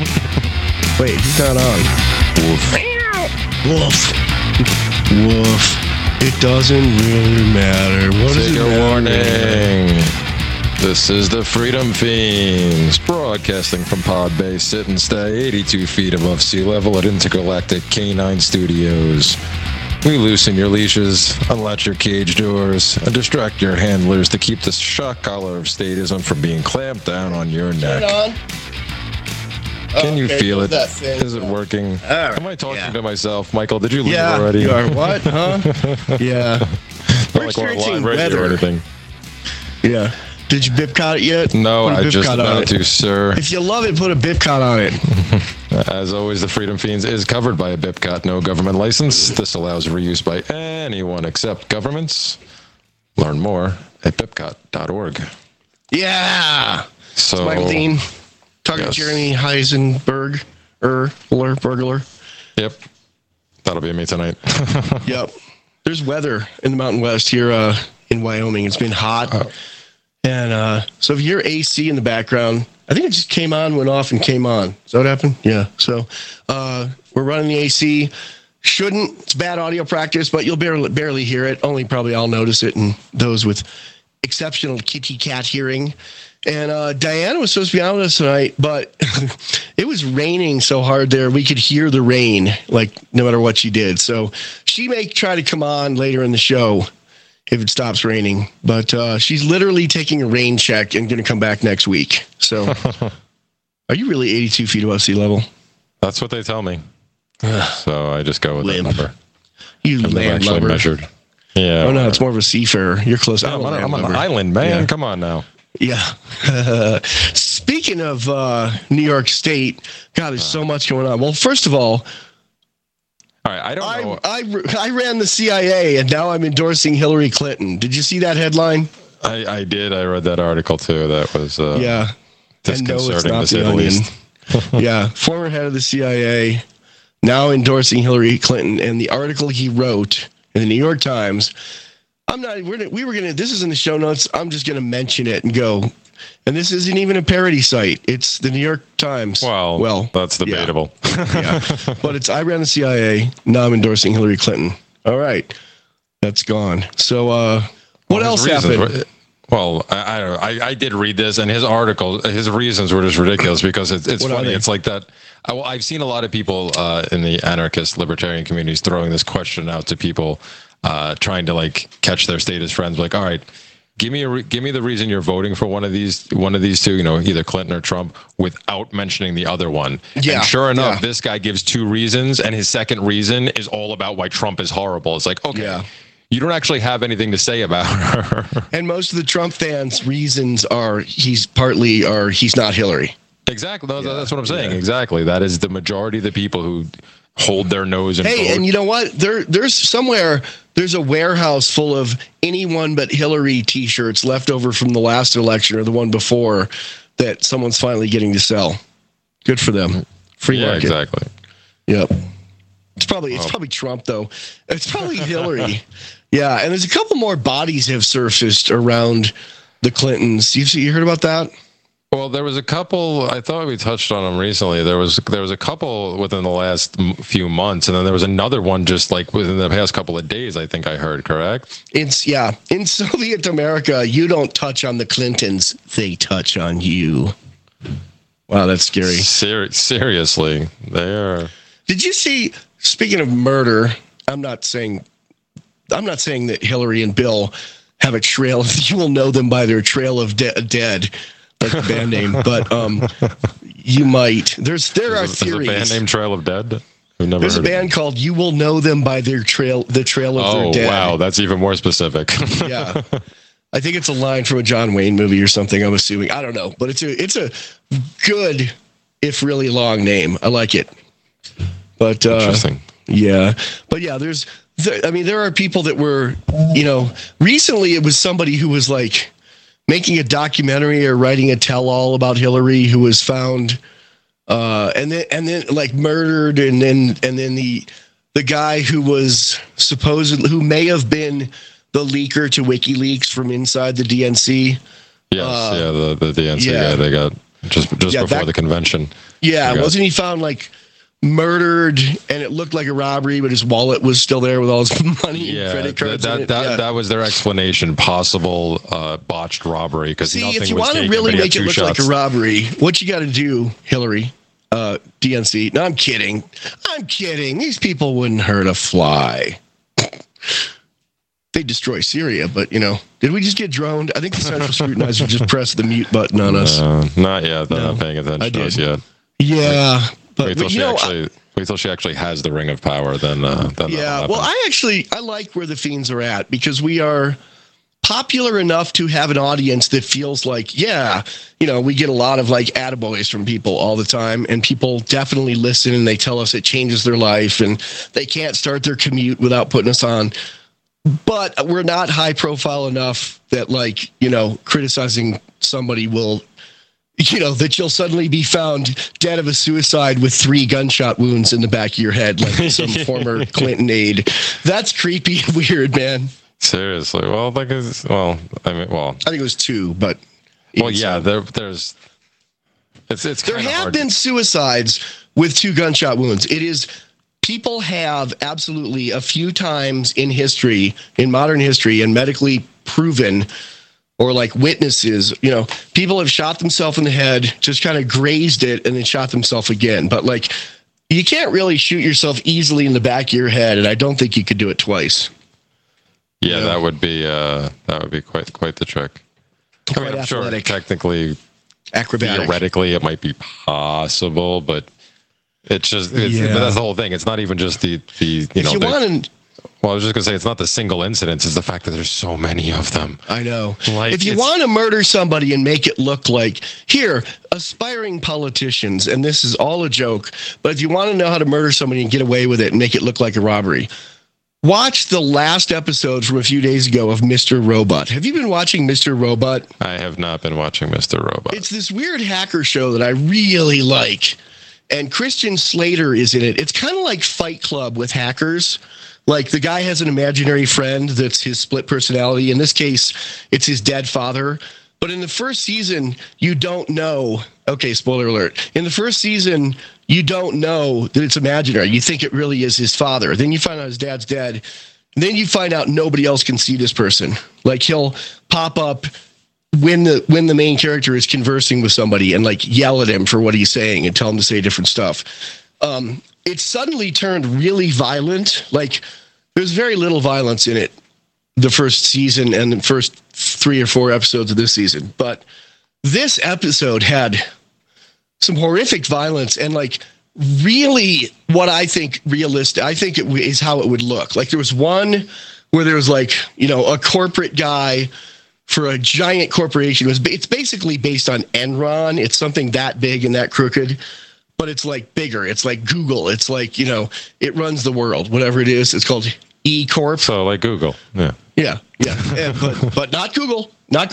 Wait, who's not on? Woof. Woof. Woof. It doesn't really matter. What does it Trigger matter? warning. This is the Freedom Fiends, broadcasting from Pod Bay, sit and stay 82 feet above sea level at Intergalactic K9 Studios. We loosen your leashes, unlatch your cage doors, and distract your handlers to keep the shock collar of statism from being clamped down on your neck. on. Can you feel it? That thing. Is it working? right, Am I talking yeah. to myself? Michael, did you leave Yeah, already? you are. What? Huh? Yeah. Not like we're on live radio or anything. Yeah. Did you Bipcot it yet? No, Put a I just Bipcot on about it. to, sir. If you love it, put a Bipcot on it. As always, the Freedom Fiends is covered by a BIPCOT no government license. This allows reuse by anyone except governments. Learn more at bipcot.org. Yeah. So, It's Michael Dean talking yes. to Jeremy Heisenberg. Burglar. Yep. That'll be me tonight. Yep. There's weather in the Mountain West here in Wyoming. It's been hot. And so if you hear AC in the background, I think it just came on, went off, and came on. Is that what happened? Yeah. So we're running the AC. It's bad audio practice, but you'll barely hear it. Only probably I'll notice it, and those with exceptional kitty cat hearing. And Diana was supposed to be on with us tonight, but it was raining so hard there, we could hear the rain, like no matter what she did. So she may try to come on later in the show if it stops raining. But she's literally taking a rain check and going to come back next week. So are you really 82 feet above sea level? That's what they tell me. So I just go with that Limp. number. You I've never land actually lubber. measured. Yeah. Oh, no, it's more of a seafarer. You're close. I'm on an lubber. island, man. Yeah. Come on now. Yeah. Speaking of New York State, God, there's so much going on. Well, first of all, All right. I don't know. I ran the CIA, and now I'm endorsing Hillary Clinton. Did you see that headline? I did. I read that article too. That was Yeah. And no, it's disconcerting not to say the the Onion. least. Yeah. Former head of the CIA, now endorsing Hillary Clinton. And the article he wrote in the New York Times, this is in the show notes. I'm just going to mention it and go. And this isn't even a parody site. It's the New York Times. Well, that's debatable. Yeah. But I ran the CIA. Now I'm endorsing Hillary Clinton. All right. That's gone. So what else happened? Well, I did read this, and his article, his reasons were just ridiculous because it's What are funny. they? It's like that. I've seen a lot of people in the anarchist libertarian communities throwing this question out to people, trying to like catch their statist friends. Like, all right, give me the reason you're voting for one of these two, either Clinton or Trump, without mentioning the other one. Yeah, And sure enough, yeah. this guy gives two reasons, and his second reason is all about why Trump is horrible. It's like, okay. Yeah. You don't actually have anything to say about her. And most of the Trump fans' reasons are he's not Hillary. Exactly. That's what I'm saying. Yeah. Exactly. That is the majority of the people who hold their nose and Hey, vote. and you know what? There's a warehouse full of anyone but Hillary T-shirts left over from the last election or the one before that someone's finally getting to sell. Good for them. Free market. Exactly. Yep. It's probably Trump though. It's probably Hillary. Yeah, and there's a couple more bodies have surfaced around the Clintons. You heard about that? Well, there was a couple. I thought we touched on them recently. There was a couple within the last few months, and then there was another one just like within the past couple of days. I think I heard correct. In Soviet America, you don't touch on the Clintons; they touch on you. Wow, that's scary. Seriously, they are. Did you see? Speaking of murder, I'm not saying that Hillary and Bill have a trail. You will know them by their trail of dead, like the band name. But you might. There are theories. There's a band named Trail of Dead. There's a band called "You Will Know Them by Their Trail." The trail of their dead. Oh wow, that's even more specific. Yeah, I think it's a line from a John Wayne movie or something. I'm assuming. I don't know, but it's a good, if really long name. I like it. But interesting. Yeah, but yeah, there are people that were, recently it was somebody who was like making a documentary or writing a tell-all about Hillary who was found, and then like murdered, and then the guy who was who may have been the leaker to WikiLeaks from inside the DNC. Yes, the DNC guy they got. just before the convention. Yeah, wasn't he found like murdered, and it looked like a robbery, but his wallet was still there with all his money and credit cards. That was their explanation. Possible botched robbery because nothing was taken. If you want to really make it look like a robbery, what you got to do, Hillary, DNC? No, I'm kidding. These people wouldn't hurt a fly. They destroy Syria, but did we just get droned? I think the Central Scrutinizer just pressed the mute button on us. Not yet. They're not paying attention to us yet. Yeah. But wait till she actually has the ring of power. Then yeah. Well, I like where the Fiends are at because we are popular enough to have an audience that feels like, we get a lot of like attaboys from people all the time, and people definitely listen and they tell us it changes their life and they can't start their commute without putting us on. But we're not high profile enough that criticizing somebody will. That you'll suddenly be found dead of a suicide with 3 gunshot wounds in the back of your head, like some former Clinton aide. That's creepy and weird, man. Seriously. Well, I think it was 2, but. Well, yeah, there's. There have been suicides with 2 gunshot wounds. It is. People have absolutely a few times in history, in modern history, and medically proven, or like witnesses, people have shot themselves in the head, just kind of grazed it, and then shot themselves again. But like, you can't really shoot yourself easily in the back of your head, and I don't think you could do it twice. Yeah, that would be quite the trick. Quite I'm sure athletic. Technically, acrobatic. Theoretically, it might be possible, but but that's the whole thing. It's not even just the well, I was just going to say, it's not the single incidents. It's the fact that there's so many of them. I know. If you want to murder somebody and make it look like, here, aspiring politicians, and this is all a joke, but if you want to know how to murder somebody and get away with it and make it look like a robbery, watch the last episode from a few days ago of Mr. Robot. Have you been watching Mr. Robot? I have not been watching Mr. Robot. It's this weird hacker show that I really like. And Christian Slater is in it. It's kind of like Fight Club with hackers. Like the guy has an imaginary friend that's his split personality. In this case, it's his dead father. But in the first season, you don't know. Okay, spoiler alert. In the first season, you don't know that it's imaginary. You think it really is his father. Then you find out his dad's dead. And then you find out nobody else can see this person. Like he'll pop up when the main character is conversing with somebody and like yell at him for what he's saying and tell him to say different stuff. It suddenly turned really violent. Like there's very little violence in it the first season and the first 3 or 4 episodes of this season. But this episode had some horrific violence and like really what I think realistic. I think it is how it would look. Like there was one where there was like, a corporate guy for a giant corporation. It's basically based on Enron. It's something that big and that crooked, but it's like bigger. It's like Google. It's like, it runs the world, whatever it is. It's called E Corp. So like Google. Yeah. Yeah. But not Google,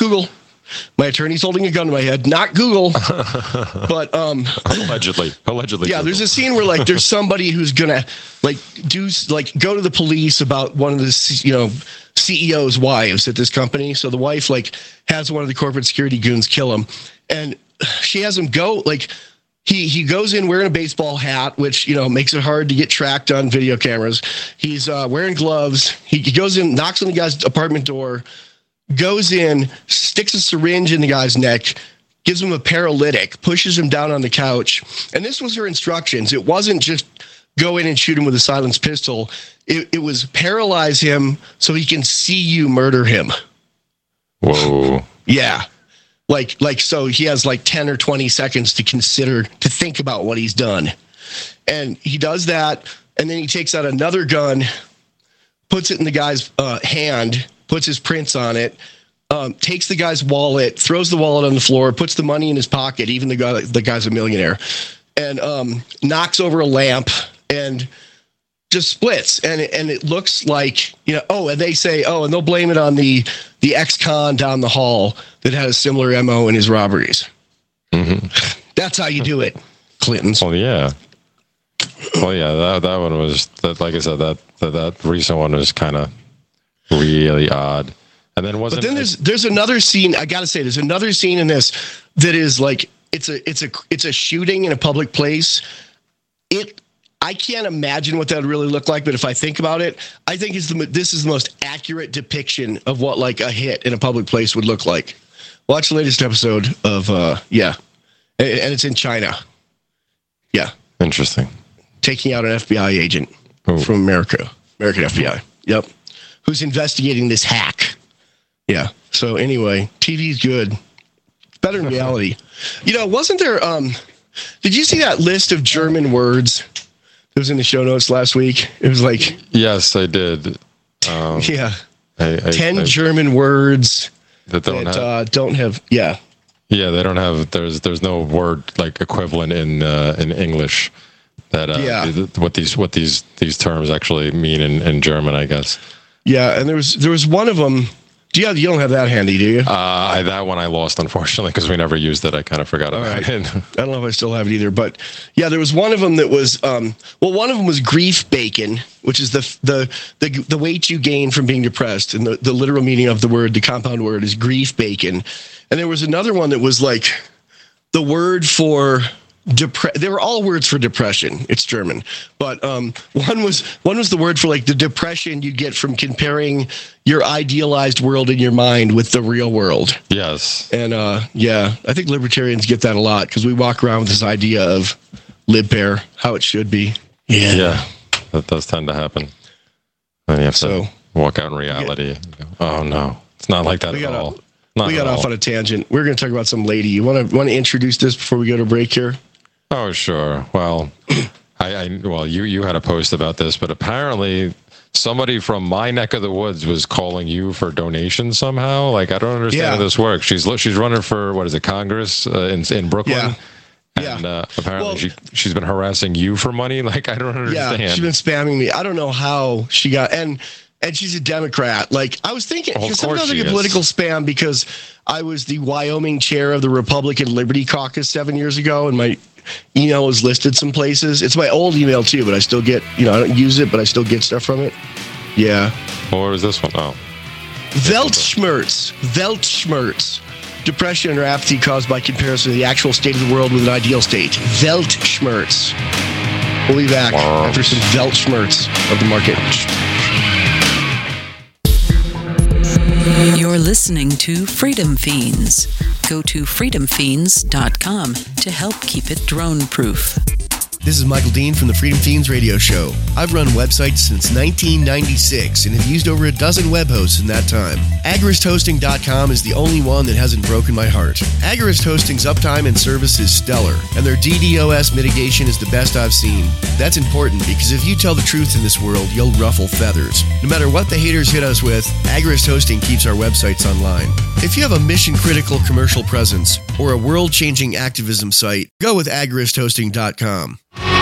My attorney's holding a gun to my head. Not Google, but allegedly. Yeah, Google. there's a scene where like there's somebody who's gonna go to the police about one of the CEO's wives at this company. So the wife like has one of the corporate security goons kill him, and she has him go like he goes in wearing a baseball hat, which makes it hard to get tracked on video cameras. He's wearing gloves. He goes in, knocks on the guy's apartment door. Goes in, sticks a syringe in the guy's neck, gives him a paralytic, pushes him down on the couch. And this was her instructions. It wasn't just go in and shoot him with a silenced pistol. It was paralyze him so he can see you murder him. Whoa. Yeah. Like so he has like 10 or 20 seconds to think about what he's done. And he does that. And then he takes out another gun, puts it in the guy's hand, puts his prints on it, takes the guy's wallet, throws the wallet on the floor, puts the money in his pocket, even the guy's a millionaire, and knocks over a lamp and just splits. And it looks like, and they say, and they'll blame it on the ex-con down the hall that had a similar MO in his robberies. Mm-hmm. That's how you do it, Clintons. Oh, yeah. Well, yeah, that one was, like I said, that recent one was kind of really odd. And then there's another scene. I gotta say, there's another scene in this that is like it's a shooting in a public place. I can't imagine what that would really look like, but if I think about it, I think this is the most accurate depiction of what like a hit in a public place would look like. Watch the latest episode of and it's in China. Yeah, interesting. Taking out an FBI agent from American FBI. Yep, who's investigating this hack. Yeah. So anyway, TV's good. It's better than reality. Wasn't there? Did you see that list of German words? It was in the show notes last week. It was like... Yes, I did. 10 German words that don't have... Yeah. Yeah, they don't have... There's no word like equivalent in English that what these terms actually mean in German, I guess. Yeah, and there was one of them... You don't have that handy, do you? That one I lost, unfortunately, because we never used it. I kind of forgot about it. I don't know if I still have it either, but yeah, there was one of them that was, one of them was grief bacon, which is the weight you gain from being depressed. And the literal meaning of the word, the compound word is grief bacon. And there was another one that was like the word for they were all words for depression. It's German, but one was the word for like the depression you get from comparing your idealized world in your mind with the real world. Yes, and I think libertarians get that a lot because we walk around with this idea of lib-bear, how it should be. Yeah, that does tend to happen. And you have to walk out in reality. Oh no, it's not like that at all. We got off on a tangent. We're going to talk about some lady. You want to introduce this before we go to break here? Oh, sure. Well, you had a post about this, but apparently somebody from my neck of the woods was calling you for donations somehow. Like, I don't understand how this works. She's running for, what is it, Congress in Brooklyn? Yeah. And apparently she's been harassing you for money. Like, I don't understand. Yeah, she's been spamming me. I don't know how she got... And she's a Democrat. Like, I was thinking, sometimes I get political spam because I was the Wyoming chair of the Republican Liberty Caucus 7 years ago, and my email was listed some places. It's my old email too, but I still get, I don't use it, but I still get stuff from it. Yeah. Or is this one? Oh. Weltschmerz. Depression or apathy caused by comparison to the actual state of the world with an ideal state. Weltschmerz. We'll be back after some Weltschmerz of the market. You're listening to Freedom Fiends. Go to freedomfiends.com to help keep it drone-proof. This is Michael Dean from the Freedom Fiends radio show. I've run websites since 1996 and have used over a dozen web hosts in that time. AgoristHosting.com is the only one that hasn't broken my heart. Agorist Hosting's uptime and service is stellar, and their DDoS mitigation is the best I've seen. That's important because if you tell the truth in this world, you'll ruffle feathers. No matter what the haters hit us with, Agorist Hosting keeps our websites online. If you have a mission-critical commercial presence or a world-changing activism site, go with AgoristHosting.com.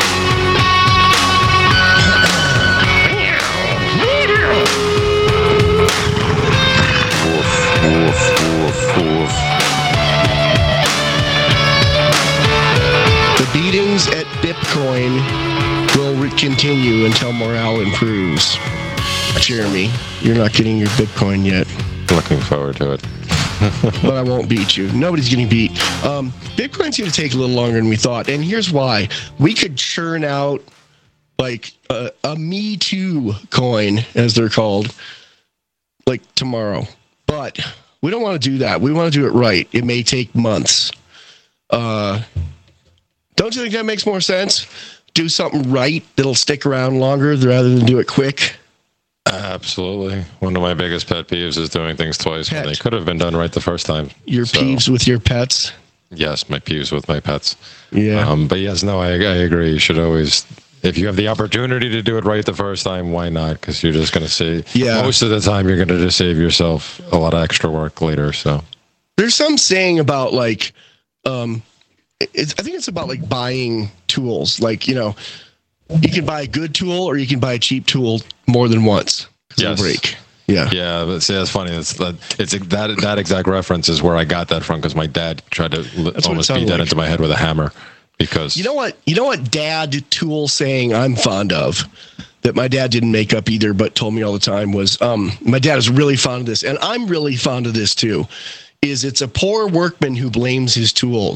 The beatings at Bitcoin will continue until morale improves. Jeremy, you're not getting your Bitcoin yet. Looking forward to it. But I won't beat you. Nobody's getting beat. Bitcoin's going to take a little longer than we thought. And here's why. We could churn out like a Me Too coin, as they're called, like tomorrow. But we don't want to do that. We want to do it right. It may take months. Don't you think that makes more sense? Do something right that'll stick around longer rather than do it quick. Absolutely. One of my biggest pet peeves is doing things twice when they could have been done right the first time. Your peeves with your pets? Yes, my peeves with my pets. Yeah. But yes, no, I agree. You should always, if you have the opportunity to do it right the first time, why not? Because you're just going to see, most of the time, you're going to just save yourself a lot of extra work later. So there's some saying about like, I think it's about like buying tools. Like, you can buy a good tool or you can buy a cheap tool more than once. Yes. Break. Yeah. Yeah, but see, that's funny. It's that exact reference is where I got that from because my dad tried to almost beat that into my head with a hammer. Because you know what dad tool saying I'm fond of that my dad didn't make up either, but told me all the time was my dad is really fond of this, and I'm really fond of this too. Is it's a poor workman who blames his tools.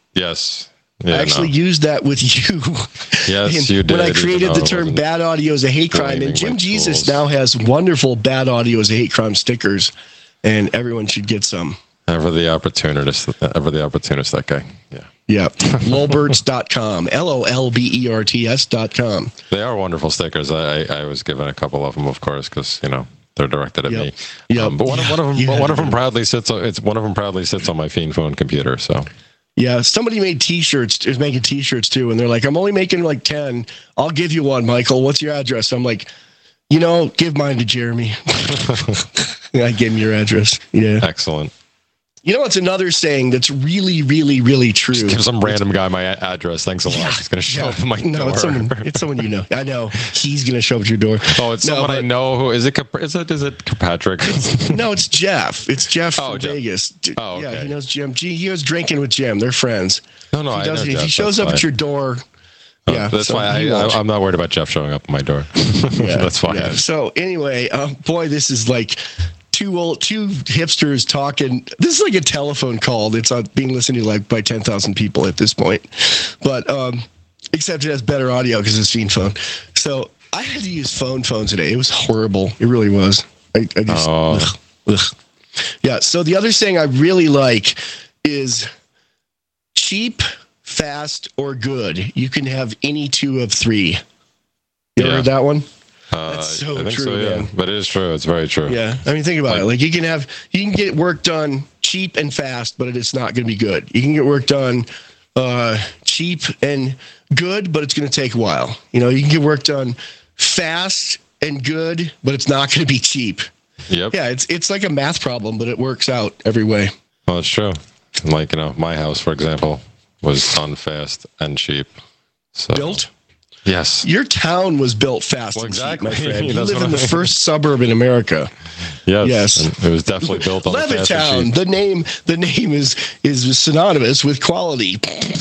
Yes. I actually used that with you. Yes, you did. When I created the term bad audio is a hate crime. And Jim Jesus now has wonderful bad audio is a hate crime stickers. And everyone should get some. Ever the opportunist, that guy. Yeah. Yeah. Lolberts.com. LOLBERTS.com. They are wonderful stickers. I was given a couple of them, of course, because, they're directed at me. Yep. But one of them proudly sits on my Fiend Phone computer. So. Yeah, somebody made T-shirts. Is making T-shirts too, and they're like, "I'm only making like 10. I'll give you one, Michael. What's your address?" I'm like, give mine to Jeremy. I gave him your address. Yeah, excellent. It's another saying that's really, really, really true. Just give some random guy my address. Thanks a lot. He's going to show up at my door. No, it's someone you know. I know. He's going to show up at your door. Oh, it's someone I know. Who is it? Is it Kirkpatrick? No, it's Jeff. It's Jeff from Jeff. Vegas. Oh, okay. Yeah, he knows Jim. He was drinking with Jim. They're friends. No, I know Jeff. He shows up at your door. Yeah, that's why I'm not worried about Jeff showing up at my door. Yeah, that's fine. Yeah. So anyway, boy, this is like two hipsters talking. This is like a telephone call that's being listened to like by 10,000 people at this point. But except it has better audio because it's Fiend Phone. So I had to use phone today. It was horrible. It really was. I just ugh. Yeah. So the other thing I really like is cheap, fast, or good. You can have any two of three. You ever heard that one? That's so I think true, so, yeah. man. But it is true. It's very true. Yeah. I mean, think about it. Like you can get work done cheap and fast, but it's not going to be good. You can get work done cheap and good, but it's going to take a while. You can get work done fast and good, but it's not going to be cheap. Yep. Yeah. It's like a math problem, but it works out every way. Well, it's true. Like, my house, for example, was done fast and cheap. So. Built? Yes. Your town was built fast and cheap, my friend. You live in the first suburb in America. Yes. And it was definitely built on Levittown. The name is synonymous with quality.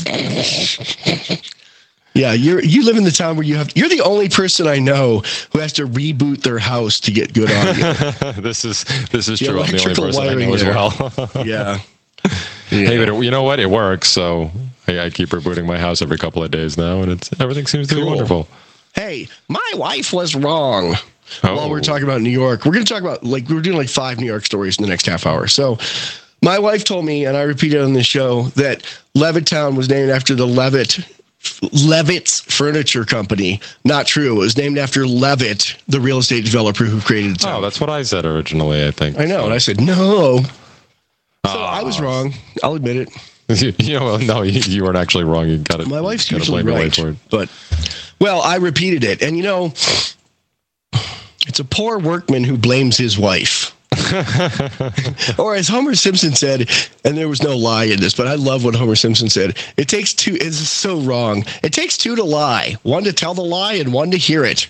Yeah, you live in the town where you're the only person I know who has to reboot their house to get good audio. This is true. I'm the only person I know as well. Yeah. Hey, but you know what? It works. So I keep rebooting my house every couple of days now, and everything seems to be wonderful. Hey, my wife was wrong. While we're talking about New York, we're going to talk about we're doing 5 New York stories in the next half hour. So my wife told me, and I repeated on the show, that Levittown was named after the Levitt's Furniture Company. Not true. It was named after Levitt, the real estate developer who created the town. Oh, that's what I said originally, I think. I know, and I said no. So I was wrong. I'll admit it. No, you weren't actually wrong. You got it. My wife's usually right, but I repeated it, and it's a poor workman who blames his wife. Or as Homer Simpson said, and there was no lie in this, but I love what Homer Simpson said. It takes two. It's so wrong. It takes two to lie. One to tell the lie and one to hear it.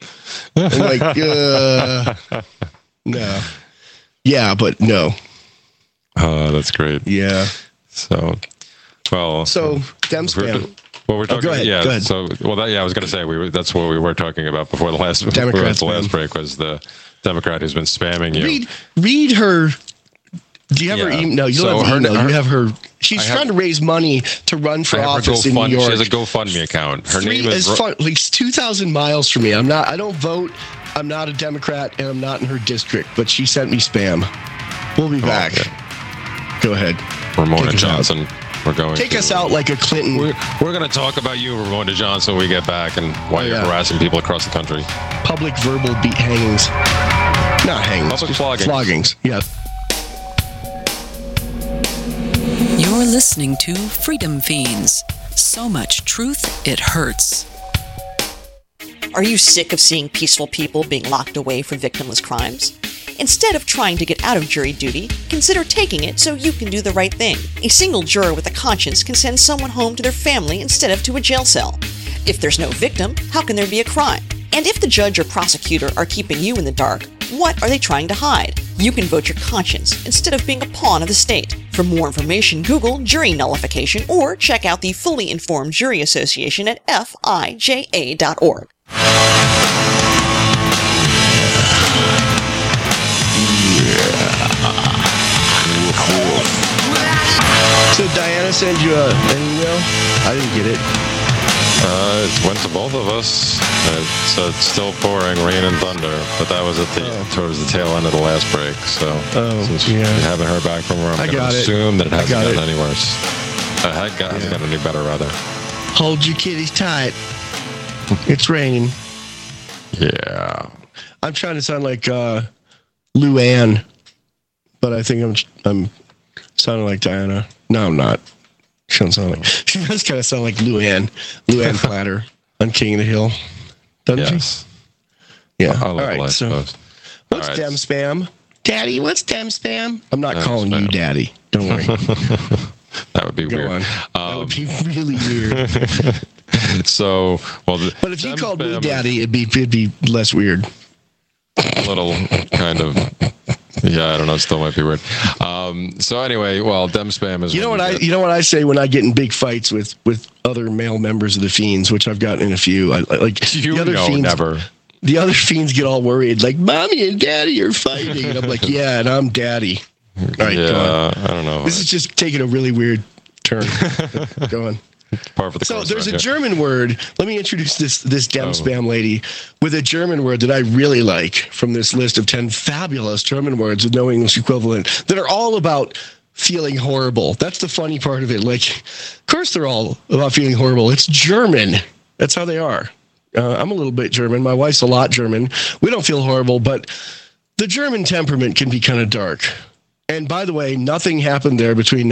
I'm no. Yeah, but no. Oh, that's great. Yeah. So dem spam. Well, we're talking. Go ahead. Yeah. Go ahead. So, I was going to say that's what we were talking about before the last. Democrat the last break was the Democrat who's been spamming you. Read her. Do you have her email? No, you don't have her email. You have her. She's trying to raise money to run for office in New York. She has a GoFundMe account. Her name is at least 2,000 miles from me. I don't vote. I'm not a Democrat, and I'm not in her district. But she sent me spam. We'll be back. Okay. Go ahead. Ramona Johnson. We're going take us out like a Clinton. We're going to talk about you, Ramona Johnson, when we get back, and why you're harassing people across the country. Public verbal hangings. Not hangings. Public floggings. Floggings. Yeah. You're listening to Freedom Fiends. So much truth, it hurts. Are you sick of seeing peaceful people being locked away for victimless crimes? Instead of trying to get out of jury duty, consider taking it so you can do the right thing. A single juror with a conscience can send someone home to their family instead of to a jail cell. If there's no victim, how can there be a crime? And if the judge or prosecutor are keeping you in the dark, what are they trying to hide? You can vote your conscience instead of being a pawn of the state. For more information, Google jury nullification or check out the Fully Informed Jury Association at fija.org. So Diana send you an email? I didn't get it. It went to both of us. It's still pouring rain and thunder, but that was towards the tail end of the last break. So since you haven't heard back from her, I'm going to assume that it hasn't gotten anywhere. It hasn't gotten any better, rather. Hold your kitties tight. It's raining. Yeah. I'm trying to sound like Luann, but I think I'm sounding like Diana. No, I'm not. She does kind of sound like Luann Platter on King of the Hill, doesn't she? Yeah. All right. So, what's dem spam, Daddy? What's dem spam? I'm not calling you Daddy. Don't worry. That would be weird. On. That would be really weird. So, but if you called me Daddy, it'd be less weird. A little kind of. Yeah, I don't know. It still might be weird. So anyway, dem spam is. You know what I say when I get in big fights with other male members of the Fiends, which I've gotten in a few. Never. The other Fiends get all worried, like Mommy and Daddy are fighting, and I'm like, yeah, and I'm Daddy. All right, go on. I don't know. This is just taking a really weird turn. Go on. So there's a German word. Let me introduce this dem spam lady with a German word that I really like from this list of 10 fabulous German words with no English equivalent that are all about feeling horrible. That's the funny part of it. Like, of course they're all about feeling horrible. It's German. That's how they are. I'm a little bit German. My wife's a lot German. We don't feel horrible, but the German temperament can be kind of dark. And by the way, nothing happened there between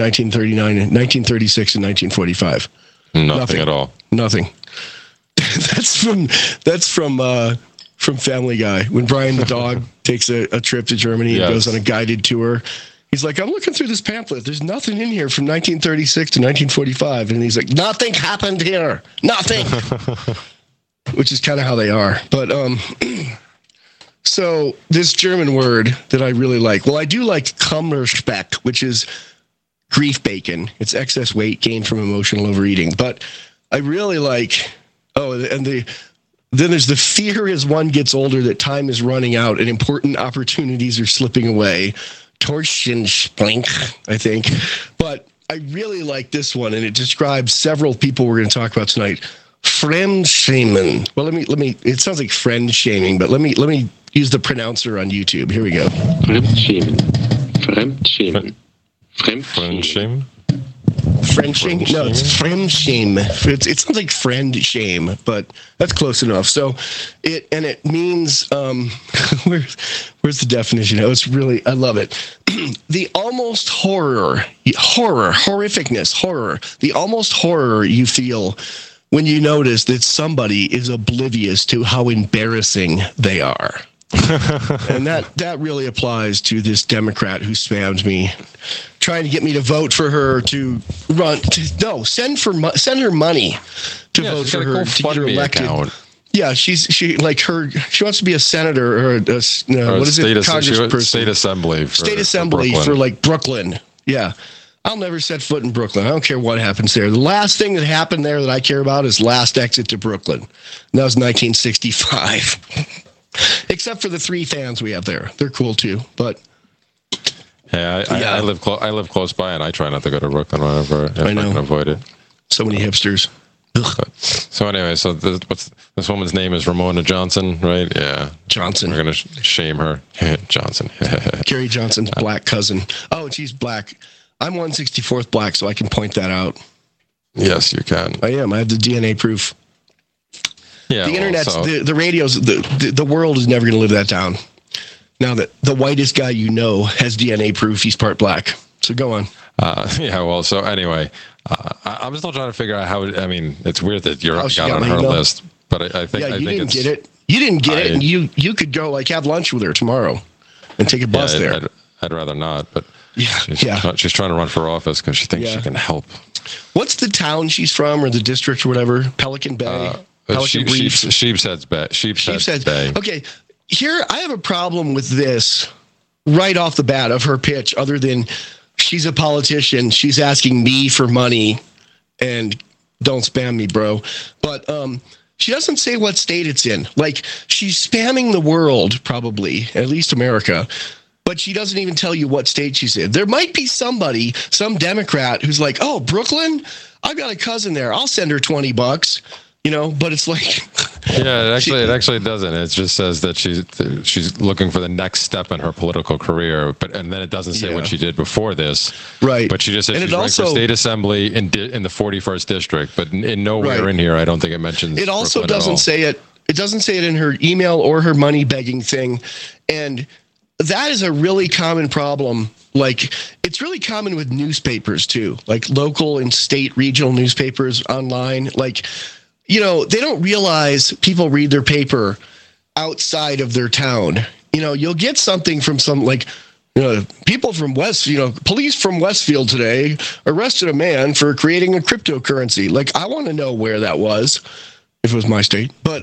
1936 and 1945. Nothing at all. Nothing. That's from Family Guy when Brian the dog takes a trip to Germany and goes on a guided tour. He's like, I'm looking through this pamphlet. There's nothing in here from 1936 to 1945, and he's like, nothing happened here. Nothing. Which is kind of how they are. But so this German word that I really like. Well, I do like Kummerspeck, which is grief bacon. It's excess weight gained from emotional overeating. But I really like, then there's the fear as one gets older that time is running out and important opportunities are slipping away. Torschensplink, I think. But I really like this one, and it describes several people we're going to talk about tonight. Fremdschämen. Well, let me. It sounds like friend shaming, but let me use the pronouncer on YouTube. Here we go. Fremdschämen. Frenching? No, it's Fremdschämen. It sounds like friend shame, but that's close enough. So it means where's the definition? Oh, it's really, I love it. The almost horrificness, the almost horror you feel when you notice that somebody is oblivious to how embarrassing they are. And that really applies to this Democrat who spammed me, trying to get me to vote for her to run. Send her money to vote for her to get her elected. Account. Yeah, she wants to be a senator or what is it? Congressperson. State assembly for like Brooklyn. Yeah. I'll never set foot in Brooklyn. I don't care what happens there. The last thing that happened there that I care about is Last Exit to Brooklyn. And that was 1965. Except for the 3 fans we have there. They're cool too, but I live close by, and I try not to go to Brooklyn whenever I can avoid it. So many hipsters. So anyway, this woman's name is Ramona Johnson, right? Yeah, Johnson. We're gonna shame her, Johnson. Gary Johnson's black cousin. Oh, she's black. I'm 1/64th black, so I can point that out. Yes, you can. I am. I have the DNA proof. Yeah, the internet, the radios, the world is never going to live that down. Now that the whitest guy you know has DNA proof, he's part black. So go on. So anyway, I'm still trying to figure out how. I mean, it's weird that you're got on her list, but I think you didn't get it. You didn't get it, and you could go have lunch with her tomorrow and take a bus there. I'd rather not, but she's trying to run for office because she thinks she can help. What's the town she's from, or the district, or whatever? Pelican Bay. Sheepshead Bay. Okay, here I have a problem with this right off the bat of her pitch, other than she's a politician. She's asking me for money, and don't spam me, bro. But she doesn't say what state it's in. Like, she's spamming the world, probably, at least America. but she doesn't even tell you what state she's in. There might be somebody, some Democrat who's like, oh, Brooklyn, I've got a cousin there. I'll send her $20, but it's like, yeah, it actually doesn't. It just says that she's looking for the next step in her political career, and then it doesn't say what she did before this. Right. But she just said she's running for state assembly in the 41st district, but in nowhere in here, I don't think it mentions it. Also Brooklyn doesn't say it. It doesn't say it in her email or her money begging thing. And that is a really common problem. Like, it's really common with newspapers too, like local and state regional newspapers online. Like, they don't realize people read their paper outside of their town. You'll get something from some people from police from Westfield today arrested a man for creating a cryptocurrency. Like, I want to know where that was if it was my state. But,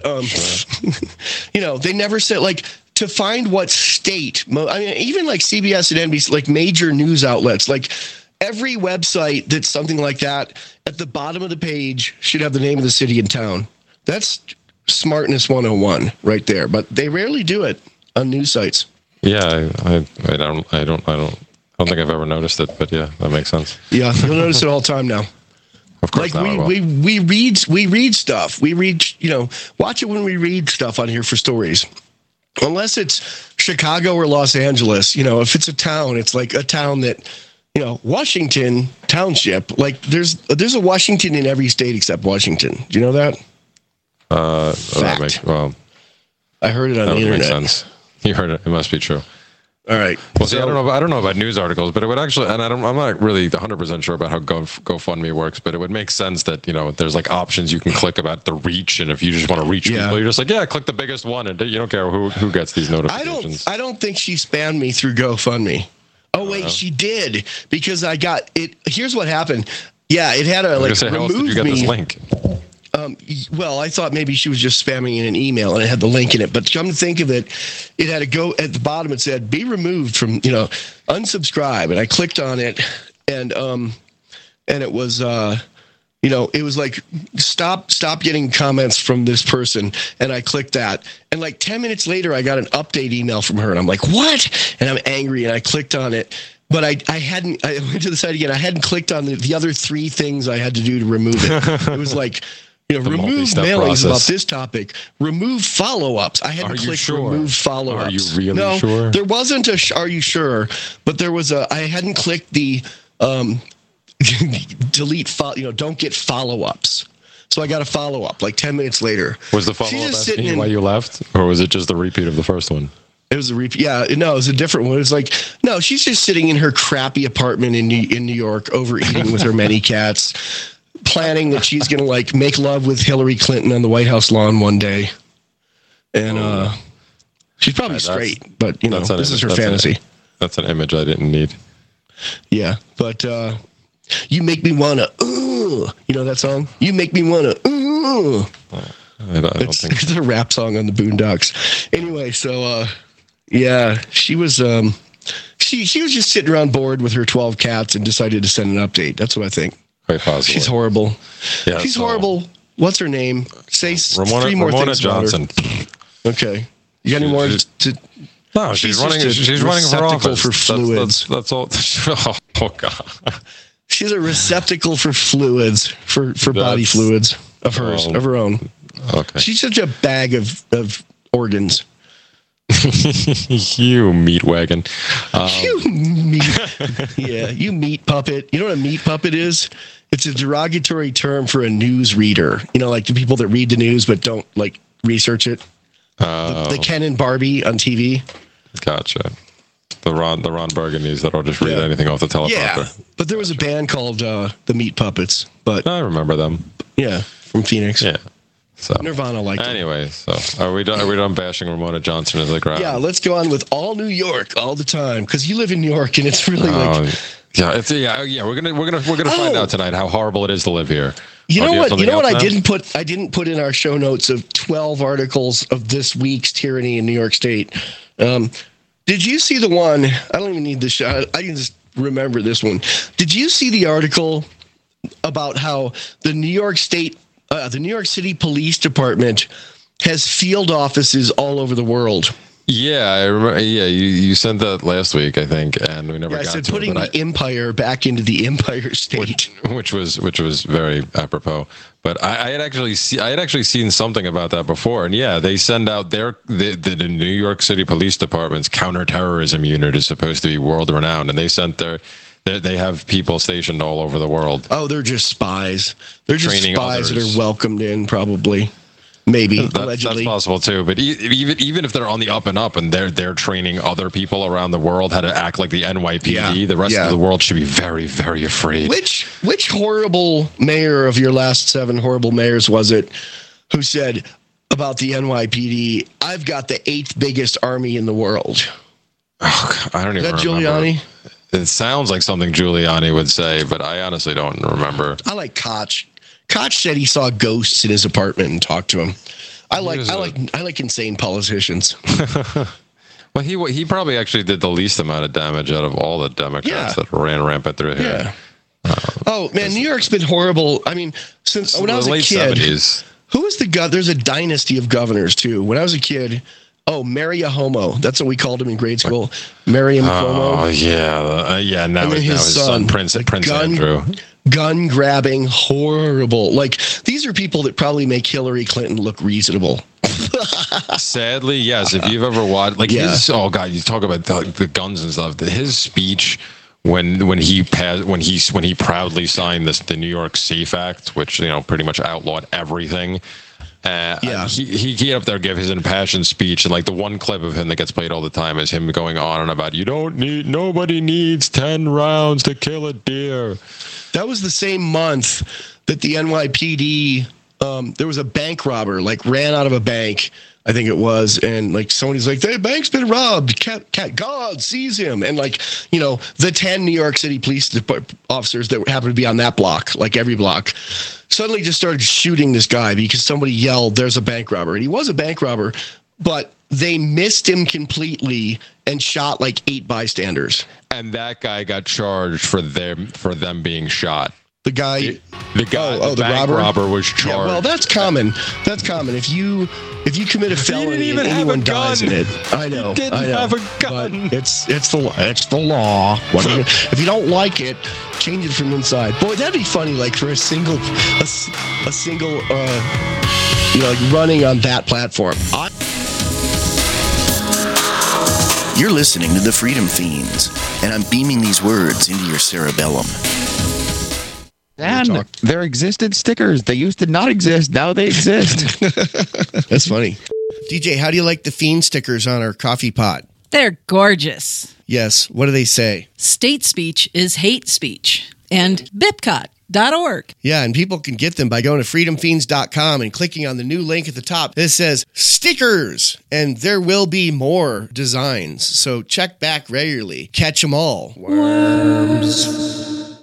they never said, like, to find what state. I mean, even like CBS and NBC, like major news outlets, like every website that's something like that, at the bottom of the page should have the name of the city and town. That's smartness 101 right there. But they rarely do it on news sites. Yeah, I don't think I've ever noticed it, but yeah, that makes sense. Yeah, you'll notice it all the time now. Of course, like we read stuff. We read, watch it when we read stuff on here for stories. Unless it's Chicago or Los Angeles, if it's a town, it's like a town that, Washington Township. Like there's a Washington in every state except Washington. Do you know that? Fact. I heard it on the internet. Makes sense. You heard it. It must be true. All right. Well, see, I don't know about news articles, but it would actually, and I'm not really 100% sure about how GoFundMe works, but it would make sense that, there's like options you can click about the reach. And if you just want to reach people, you're just like, click the biggest one. And you don't care who gets these notifications. I don't think she spammed me through GoFundMe. Oh, wait, she did, because I got it. Here's what happened. Yeah, it had a remove how else did you get this link? Well, I thought maybe she was just spamming in an email and it had the link in it. But come to think of it, it had to go at the bottom. It said, be removed from, unsubscribe. And I clicked on it and it was, it was like, stop getting comments from this person. And I clicked that. And like 10 minutes later, I got an update email from her and I'm like, what? And I'm angry. And I clicked on it. But I went to the site again. I hadn't clicked on the other 3 things I had to do to remove it. It was like, remove mailings about this topic. Remove follow-ups. I had to click remove follow-ups. Are you really sure? There wasn't are you sure? But there was I hadn't clicked the delete don't get follow-ups. So I got a follow-up like 10 minutes later. Was the follow-up asking why you left? Or was it just the repeat of the first one? It was a repeat. Yeah, no, it was a different one. It was like, no, she's just sitting in her crappy apartment in New York, overeating with her many cats, planning that she's going to make love with Hillary Clinton on the White House lawn one day. And she's probably straight, but this is her fantasy. That's an image I didn't need. Yeah, but you make me want to, that song? You make me want to, it's a rap song on the Boondocks. Anyway, so yeah, she was she was just sitting around bored with her 12 cats and decided to send an update. That's what I think. Quite possibly. She's horrible. Yeah, she's horrible. What's her name? Say 3 more things Johnson. about her. Okay. You got any more to? No, she's running for office. For fluids. That's all. Oh God. She's a receptacle for fluids, for body fluids of hers, of her own. Okay. She's such a bag of organs. You meat wagon. You meat puppet. You know what a meat puppet is? It's a derogatory term for a news reader. Like the people that read the news but don't research it. The Ken and Barbie on TV. Gotcha. The Ron Burgundies that'll just read anything off the teleprompter. Yeah, but there was a band called the Meat Puppets. But I remember them. Yeah, from Phoenix. Yeah. So Nirvana liked it. Anyway, so are we done bashing Ramona Johnson as a crowd? Yeah, let's go on with all New York all the time because you live in New York and it's really we're gonna find out tonight how horrible it is to live here. You know what? I didn't put in our show notes of 12 articles of this week's tyranny in New York State. Did you see the one? I don't even need the show. I can just remember this one. Did you see the article about how the New York City Police Department has field offices all over the world? Yeah, I remember. Yeah, you sent that last week, I think, and we never got I said to putting it. the empire back into the Empire State, which was very apropos. But I had actually seen something about that before, and yeah, they send out the New York City Police Department's counterterrorism unit is supposed to be world renowned, and they sent they have people stationed all over the world. Oh, they're just spies. They're just Training spies others. that are welcomed in, probably. Maybe allegedly. That's possible too, but even if they're on the up and up and they're training other people around the world how to act like the NYPD, the rest of the world should be very, very afraid. Which horrible mayor of your last 7 horrible mayors was it who said about the NYPD, "I've got the 8th biggest army in the world"? Oh, I don't even remember. Is that Giuliani? It sounds like something Giuliani would say, but I honestly don't remember. I like Koch. Koch said he saw ghosts in his apartment and talked to him. I like insane politicians. Well, he probably actually did the least amount of damage out of all the Democrats that ran rampant through here. Oh man, New York's been horrible. I mean, since when I was a kid. 70s. Who was the governor? There's a dynasty of governors too. When I was a kid, Mario Homo. That's what we called him in grade school. Mario Cuomo. Oh yeah. Now his son Prince Andrew. Gun grabbing, horrible. Like, these are people that probably make Hillary Clinton look reasonable. Sadly, yes. If you've ever watched, his, oh god, you talk about the guns and stuff. His speech when he proudly signed the New York Safe Act, which pretty much outlawed everything. He get up there, give his impassioned speech, and like the one clip of him that gets played all the time is him going on and about nobody needs 10 rounds to kill a deer. That was the same month that the NYPD, there was a bank robber, ran out of a bank, I think it was, and somebody's like, the bank's been robbed. God seize him. And the 10 New York City police officers that happened to be on that block, every block, suddenly just started shooting this guy because somebody yelled, "There's a bank robber." And he was a bank robber, but they missed him completely and shot 8 bystanders. And that guy got charged for them being shot. The guy, the bank robber was charged. Yeah, well, that's common. That's common. If you commit a felony and anyone dies in it, I know. He didn't have a gun. But it's the law. If you don't like it, change it from inside. Boy, that'd be funny. For a single, running on that platform. You're listening to the Freedom Fiends, and I'm beaming these words into your cerebellum. And there existed stickers. They used to not exist. Now they exist. That's funny. DJ, how do you like the Fiend stickers on our coffee pot? They're gorgeous. Yes. What do they say? State speech is hate speech. And BIPCOT.org. Yeah, and people can get them by going to freedomfiends.com and clicking on the new link at the top. It says stickers, and there will be more designs. So check back regularly. Catch them all. Worms.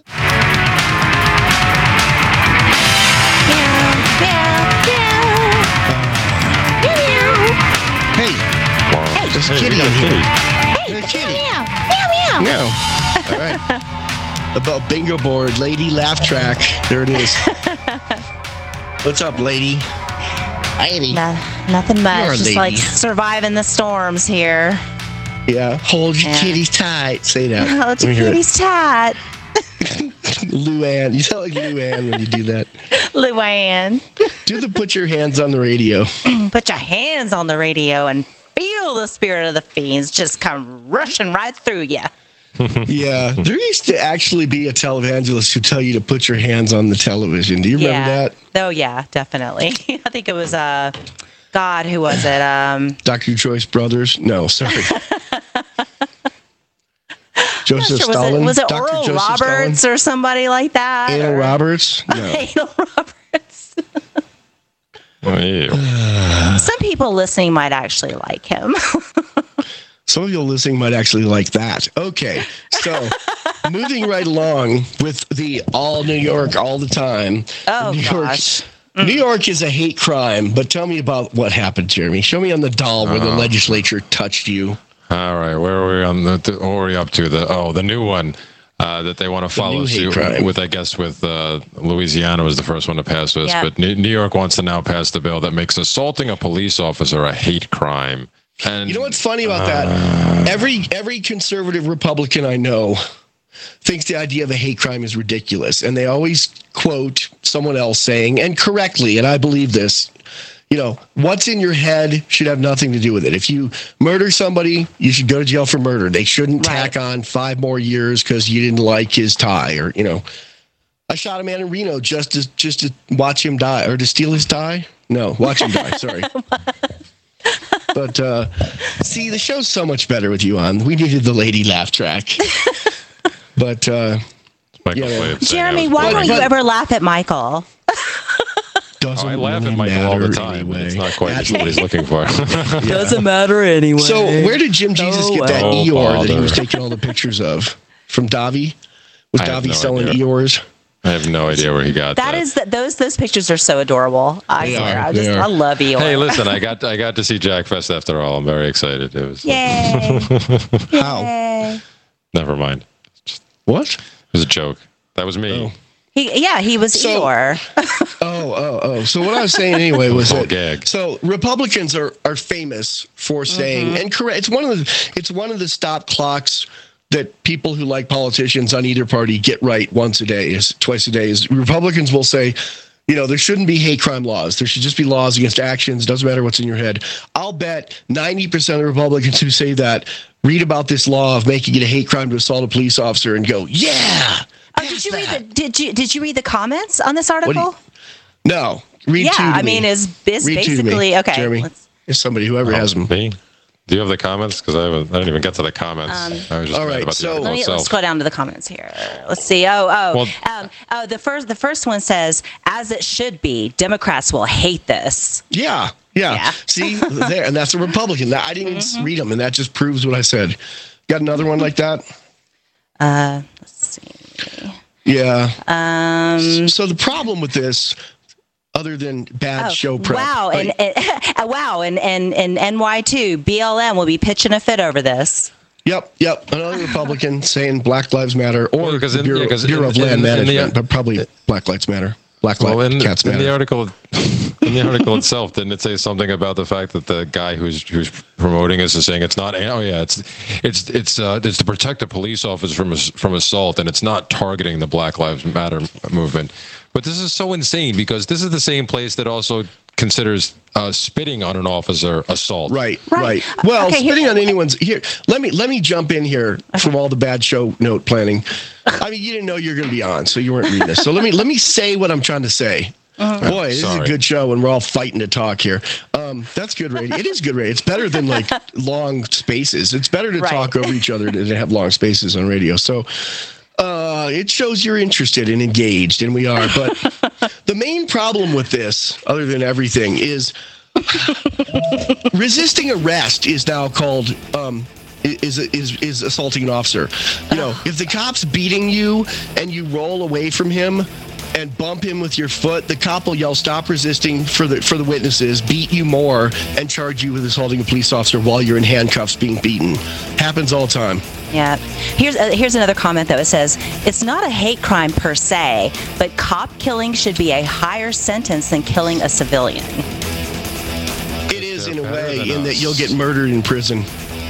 There's a kitty in here. Hey, kitty. Meow. Meow, meow. Meow. All right. About bingo board, lady laugh track. There it is. What's up, lady? Lady. Nothing much. Just surviving the storms here. Yeah. Hold your kitties tight. Say that. Hold your kitties tight. Luann. You sound like Luann when you do that. Luann. Do the put your hands on the radio. Put your hands on the radio and feel the spirit of the fiends just come rushing right through you. Yeah. There used to actually be a televangelist who tell you to put your hands on the television. Do you remember that? Oh, yeah, definitely. I think it was, God, who was it? Dr. Joyce Brothers? No, sorry. Joseph sure. Stalin? Was it Dr. Oral Joseph Roberts Stalin? or somebody like that? Anal Roberts? No. Anal Roberts. Oh, ew. Some people listening might actually like him. Some of you listening might actually like that. Okay, so moving right along with the all New York all the time. Oh, gosh. New York is a hate crime, but tell me about what happened, Jeremy. Show me on the doll where the legislature touched you. All right, where are we on what are we up to? The new one that they want to follow suit with. I guess with Louisiana was the first one to pass this, but New York wants to now pass the bill that makes assaulting a police officer a hate crime. And You know what's funny about that? Every conservative Republican I know thinks the idea of a hate crime is ridiculous, and they always quote someone else saying, and correctly, and I believe this, what's in your head should have nothing to do with it. If you murder somebody, you should go to jail for murder. They shouldn't tack on 5 more years because you didn't like his tie, or I shot a man in Reno just to watch him die, or to steal his tie. No, watch him die. Sorry. But see, the show's so much better with you on. We needed the lady laugh track. But Jeremy, why don't you ever laugh at Michael? I laugh at Michael all the time. Anyway. It's not quite what he's looking for. Doesn't matter anyway. So where did Jim Jesus get that Eeyore that he was taking all the pictures of? From Davi? Was Davi selling Eeyores? I have no idea where he got that. Those pictures are so adorable. I swear. I love Eeyore. Hey, listen, I got to see Jack Fest after all. I'm very excited. It was Yay. How? Never mind. What? It was a joke. That was me. Oh. He was Eeyore. So what I was saying anyway was that gag. So Republicans are famous for saying, and correct, it's one of the stop clocks that people who like politicians on either party get right twice a day. Is Republicans will say, there shouldn't be hate crime laws. There should just be laws against actions. Doesn't matter what's in your head. I'll bet 90% of Republicans who say that read about this law of making it a hate crime to assault a police officer and go, yeah. Did you read the comments on this article? No. Read two to I me. mean, it's basically okay. Jeremy, it's somebody, whoever has them. Me? Do you have the comments? Because I didn't even get to the comments. I was just all right. about the article itself. Let's go down to the comments here. Let's see. The first one says, "As it should be. Democrats will hate this." Yeah. See there, and that's a Republican. I didn't even read them, and that just proves what I said. Got another one like that? Let's see. Yeah. So the problem with this, other than bad show prep. Wow, and NY2 BLM will be pitching a fit over this. Yep. Another Republican saying Black Lives Matter, or because the Bureau of Land Management, but probably Black Lives Matter. Cats Matter. In the article itself, didn't it say something about the fact that the guy who's promoting this is saying it's not? Oh yeah, it's to protect a police officer from assault, and it's not targeting the Black Lives Matter movement. But this is so insane because this is the same place that also considers spitting on an officer assault. Right. Well, spitting on anyone's here. Let me jump in here from all the bad show note planning. I mean, you didn't know you were going to be on, so you weren't reading this. So let me say what I'm trying to say. Boy, this is a good show, and we're all fighting to talk here. That's good radio. It is good radio. It's better than like long spaces. It's better to talk over each other than to have long spaces on radio. So it shows you're interested and engaged, and we are. But the main problem with this, other than everything, is resisting arrest is now called is assaulting an officer. If the cop's beating you and you roll away from him and bump him with your foot, the cop will yell, "Stop resisting," for the witnesses, beat you more, and charge you with assaulting a police officer while you're in handcuffs being beaten. Happens all the time. Yeah. Here's another comment that says, "It's not a hate crime per se, but cop killing should be a higher sentence than killing a civilian." It is in a way, in that you'll get murdered in prison.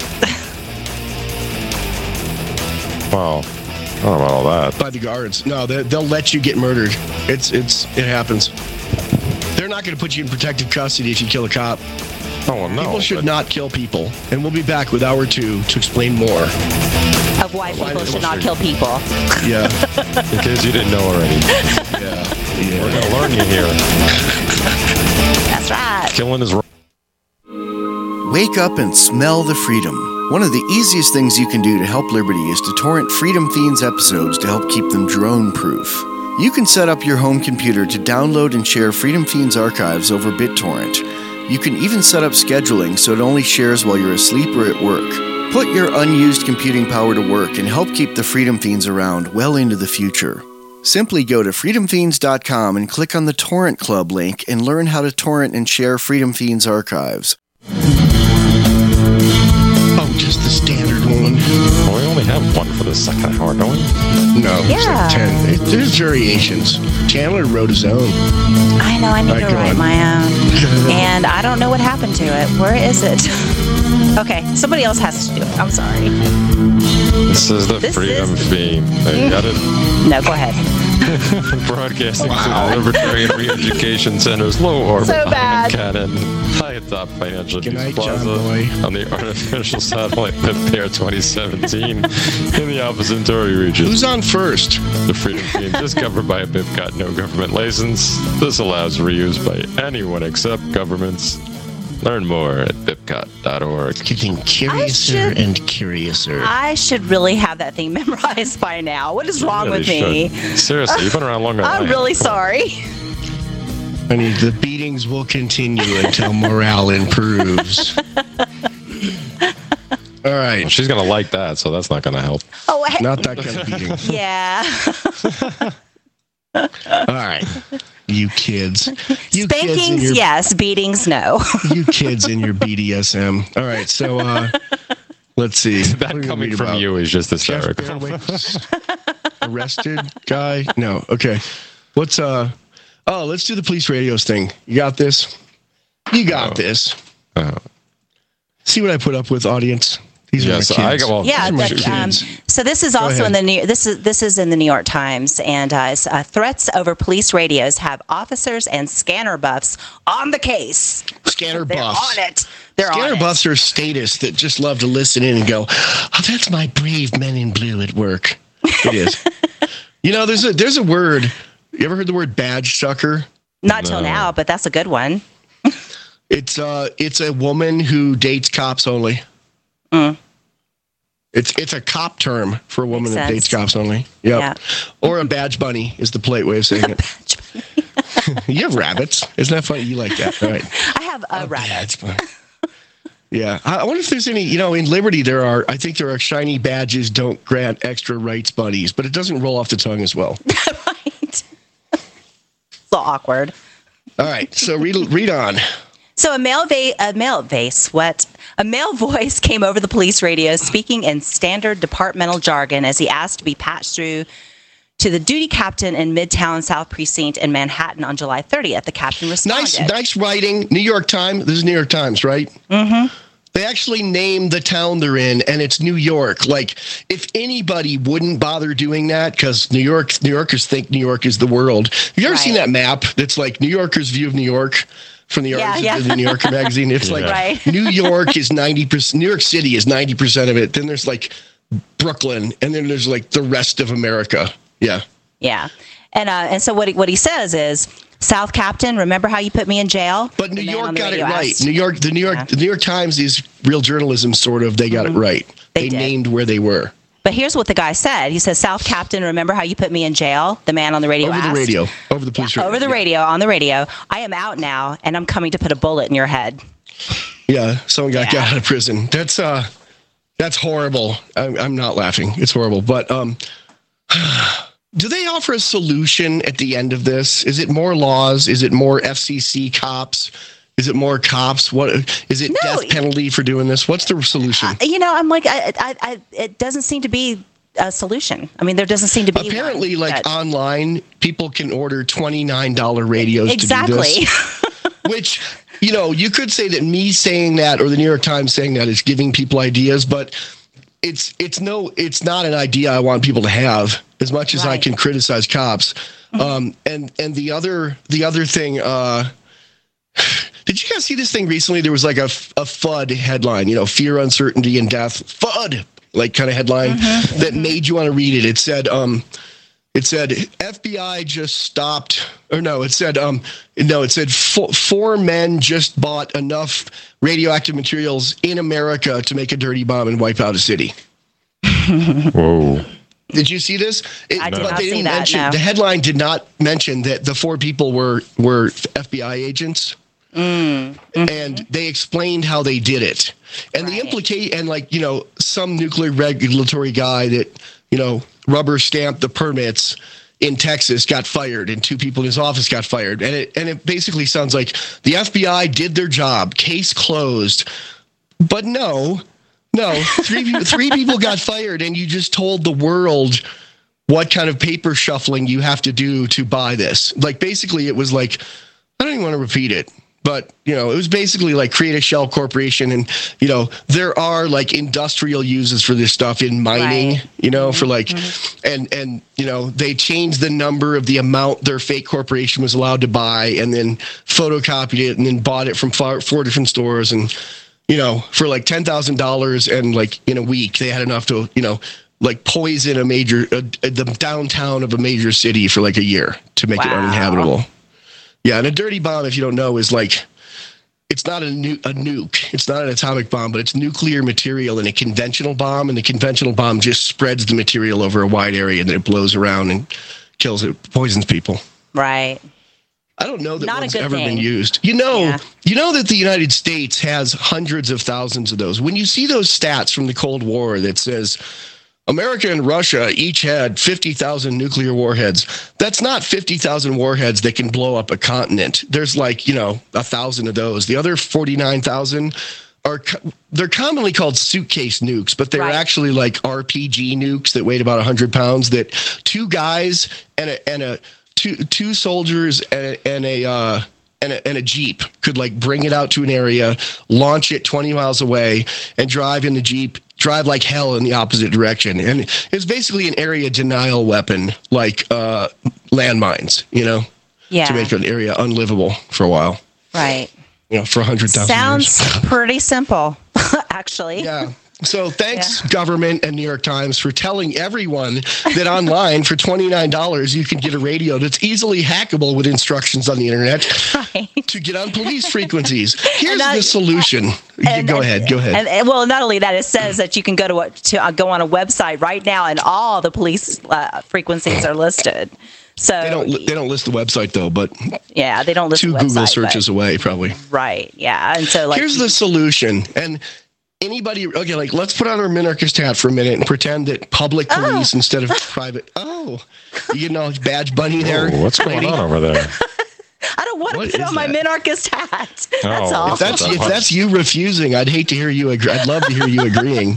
Wow. I don't know about all that. By the guards. No, they'll let you get murdered. It happens. They're not going to put you in protective custody if you kill a cop. Oh, well, no. People should not kill people. And we'll be back with hour 2 to explain more. Of why people should not kill people. Yeah. In case you didn't know already. Yeah. We're going to learn you here. That's right. Killing is wrong. Wake up and smell the freedom. One of the easiest things you can do to help Liberty is to torrent Freedom Fiends episodes to help keep them drone-proof. You can set up your home computer to download and share Freedom Fiends archives over BitTorrent. You can even set up scheduling so it only shares while you're asleep or at work. Put your unused computing power to work and help keep the Freedom Fiends around well into the future. Simply go to freedomfiends.com and click on the Torrent Club link and learn how to torrent and share Freedom Fiends archives. Just the standard one. Well, we only have one for the second hour, don't we? No, it's like 10. There's variations. Chandler wrote his own. I know, I need to write my own. And I don't know what happened to it. Where is it? Okay, somebody else has to do it. I'm sorry. This is the Freedom Fiend. You got it? No, go ahead. Broadcasting to the Libertarian Re-Education Center's low orbit So bad. cannon, high atop Financial Good Peace night, Plaza John Boy. on the artificial satellite Pip-Air 2017 in the oppository region. Who's on first? The Freedom Fiend is covered by a BIPCOT no government license. This allows reuse by anyone except governments. Learn more at bipcot.org. Getting curiouser and curiouser. I should really have that thing memorized by now. What is wrong with me? Seriously, you've been around longer than I I'm have. really sorry. Honey, the beatings will continue until morale improves. All right. Well, she's going to like that, so that's not going to help. Oh, Not that kind of beating. yeah. All right. You kids. You kids in Spankings, your, yes. Beatings, no. You kids in your BDSM. All right. So let's see. What are That we gonna coming read from about? you is just Jeff hysterical. Barwick's arrested guy? No. Okay. What's let's do the police radios thing. You got this? You got this. See what I put up with, audience? These Yes, are my I kids. got well. Yeah, These are my but, kids. so this is also ahead. in the this is in the New York Times, and threats over police radios have officers and scanner buffs on the case. Scanner They're buffs. on it. They're Scanner on buffs are statists that just love to listen in and go, "Oh, that's my brave men in blue at work." It is. You know, there's a word. You ever heard the word badge sucker? it. Not till now, but that's a good one. It's a woman who dates cops only. It's a cop term for a woman Makes that sense. dates cops only. Yep. Yeah. Or a badge bunny is the polite way of saying it. You have rabbits. Isn't that funny? You like that, right? I have a rabbit. Badge bunny. Yeah. I wonder if there's any, in Liberty I think there are shiny badges don't grant extra rights bunnies, but it doesn't roll off the tongue as well. Right. It's a little awkward. All right. So read on. So a male voice came over the police radio speaking in standard departmental jargon as he asked to be patched through to the duty captain in Midtown South Precinct in Manhattan on July 30th. The captain responded. Nice writing. New York Times. This is New York Times, right? Mm-hmm. They actually named the town they're in, and it's New York. Like, if anybody wouldn't bother doing that, because New Yorkers think New York is the world. Have you ever seen that map that's like New Yorkers' view of New York? From the artists of the New Yorker magazine. It's like New York is 90%, New York City is 90% of it. Then there's like Brooklyn, and then there's like the rest of America. Yeah. Yeah. And so what he says is, South Captain, remember how you put me in jail? But New York got it right. The New York Times is real journalism, sort of. They got it right. They named where they were. But here's what the guy said. He says, South Captain, remember how you put me in jail? The man on the radio asked. Over the radio. Over the police radio. Over the radio, on the radio. I am out now, and I'm coming to put a bullet in your head. Yeah, someone got out of prison. That's horrible. I'm not laughing. It's horrible. But do they offer a solution at the end of this? Is it more laws? Is it more FCC cops? Is it more cops? What is it? Death penalty for doing this? What's the solution? I'm like, it doesn't seem to be a solution. I mean, there doesn't seem to be. Apparently, online, people can order $29 radios to do this. Which, you could say that me saying that or the New York Times saying that is giving people ideas, but it's not an idea I want people to have as much as I can criticize cops. And the other thing. Did you guys see this thing recently? There was like a FUD headline, fear, uncertainty, and death. FUD, kind of headline that made you want to read it. It said FBI just stopped, or no, it said 4 men just bought enough radioactive materials in America to make a dirty bomb and wipe out a city. Whoa. Did you see this? I did not see that, no. The headline did not mention that the 4 people were FBI agents. And they explained how they did it. And the implication, and some nuclear regulatory guy that, rubber stamped the permits in Texas got fired, and 2 people in his office got fired. And it basically sounds like the FBI did their job, case closed. But no, 3 people got fired, and you just told the world what kind of paper shuffling you have to do to buy this. Basically, it was like, I don't even want to repeat it. But, it was basically like create a shell corporation. And, there are like industrial uses for this stuff in mining, for like, and, they changed the number of the amount their fake corporation was allowed to buy and then photocopied it and then bought it from four different stores. And, for like $10,000 and like in a week, they had enough to, like poison the downtown of a major city for like a year to make it uninhabitable. Yeah, and a dirty bomb, if you don't know, is like, it's not a nuke. It's not an atomic bomb, but it's nuclear material in a conventional bomb, and the conventional bomb just spreads the material over a wide area, and then it blows around and poisons people. Right. I don't know that one's ever been used. You know that the United States has hundreds of thousands of those. When you see those stats from the Cold War that says America and Russia each had 50,000 nuclear warheads. That's not 50,000 warheads that can blow up a continent. There's like, 1,000 of those. The other 49,000 they're commonly called suitcase nukes, but they're actually like RPG nukes that weighed about 100 pounds that two guys and two soldiers and a Jeep could like bring it out to an area, launch it 20 miles away and drive in the Jeep, drive like hell in the opposite direction. And it's basically an area denial weapon, like landmines, to make an area unlivable for a while. Right. For 100,000 years. Sounds pretty simple, actually. Yeah. So thanks, government and New York Times, for telling everyone that online for $29 you can get a radio that's easily hackable with instructions on the internet to get on police frequencies. Here's the solution. Go ahead. And well, not only that, it says that you can go go on a website right now, and all the police frequencies are listed. So they don't list the website though, but they don't list two the website, Google searches away probably. Right. Yeah. And so here's the solution. And anybody, okay, like let's put on our minarchist hat for a minute and pretend that public police instead of private. You know, Badge Bunny there. What's going on over there? I don't want to put on my minarchist hat. That's all. If that's you refusing, I'd hate to hear you agree. I'd love to hear you agreeing.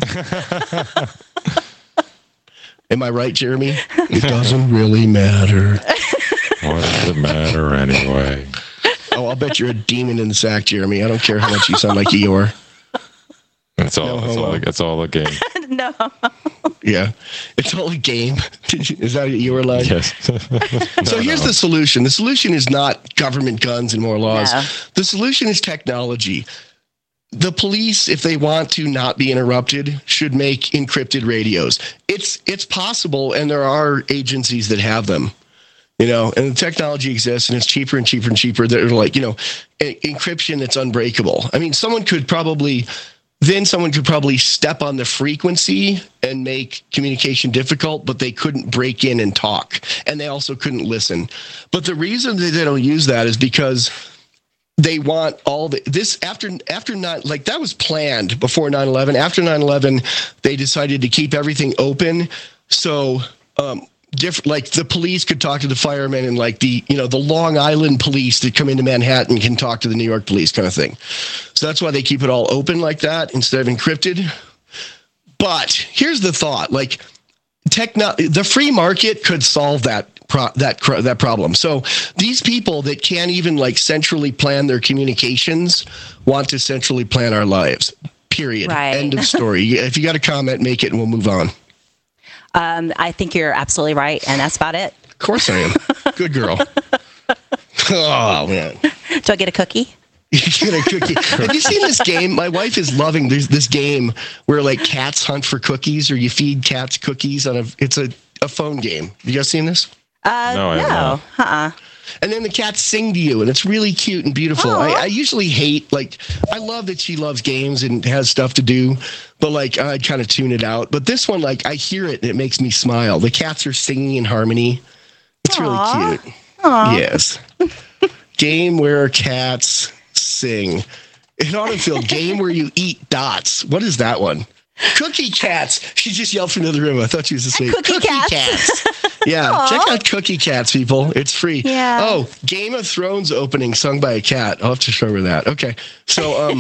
Am I right, Jeremy? It doesn't really matter. What does it matter anyway? I'll bet you're a demon in the sack, Jeremy. I don't care how much you sound like Eeyore. It's all a game. No. Yeah. It's all a game. Is that what you were like? Yes. So here's the solution. The solution is not government guns and more laws. No. The solution is technology. The police, if they want to not be interrupted, should make encrypted radios. It's possible, and there are agencies that have them. And the technology exists, and it's cheaper and cheaper and cheaper. They're like, encryption that's unbreakable. I mean, someone could probably step on the frequency and make communication difficult, but they couldn't break in and talk. And they also couldn't listen. But the reason that they don't use that is because they want all this after that was planned before 9/11. After 9/11, they decided to keep everything open. So, like the police could talk to the firemen, and like the Long Island police that come into Manhattan can talk to the New York police, kind of thing. So that's why they keep it all open like that instead of encrypted. But here's the thought: like the free market could solve that problem. So these people that can't even like centrally plan their communications want to centrally plan our lives. Period. Right. End of story. If you got a comment, make it, and we'll move on. I think you're absolutely right, and that's about it. Of course I am. Good girl. Oh, man. Do I get a cookie? You get a cookie. Have you seen this game? My wife is loving this game where like cats hunt for cookies, or you feed cats cookies it's a phone game. You guys seen this? No. And then the cats sing to you, and it's really cute and beautiful. I usually hate, I love that she loves games and has stuff to do, but I kind of tune it out. But this one, I hear it and it makes me smile. The cats are singing in harmony. It's really cute. Aww. Yes. Game where cats sing. An autofill game where you eat dots. What is that one? Cookie Cats. She just yelled from another room. I thought she was asleep. Cookie Cats. Yeah, aww. Check out Cookie Cats, people. It's free. Yeah. Oh, Game of Thrones opening sung by a cat. I'll have to show her that. Okay. So,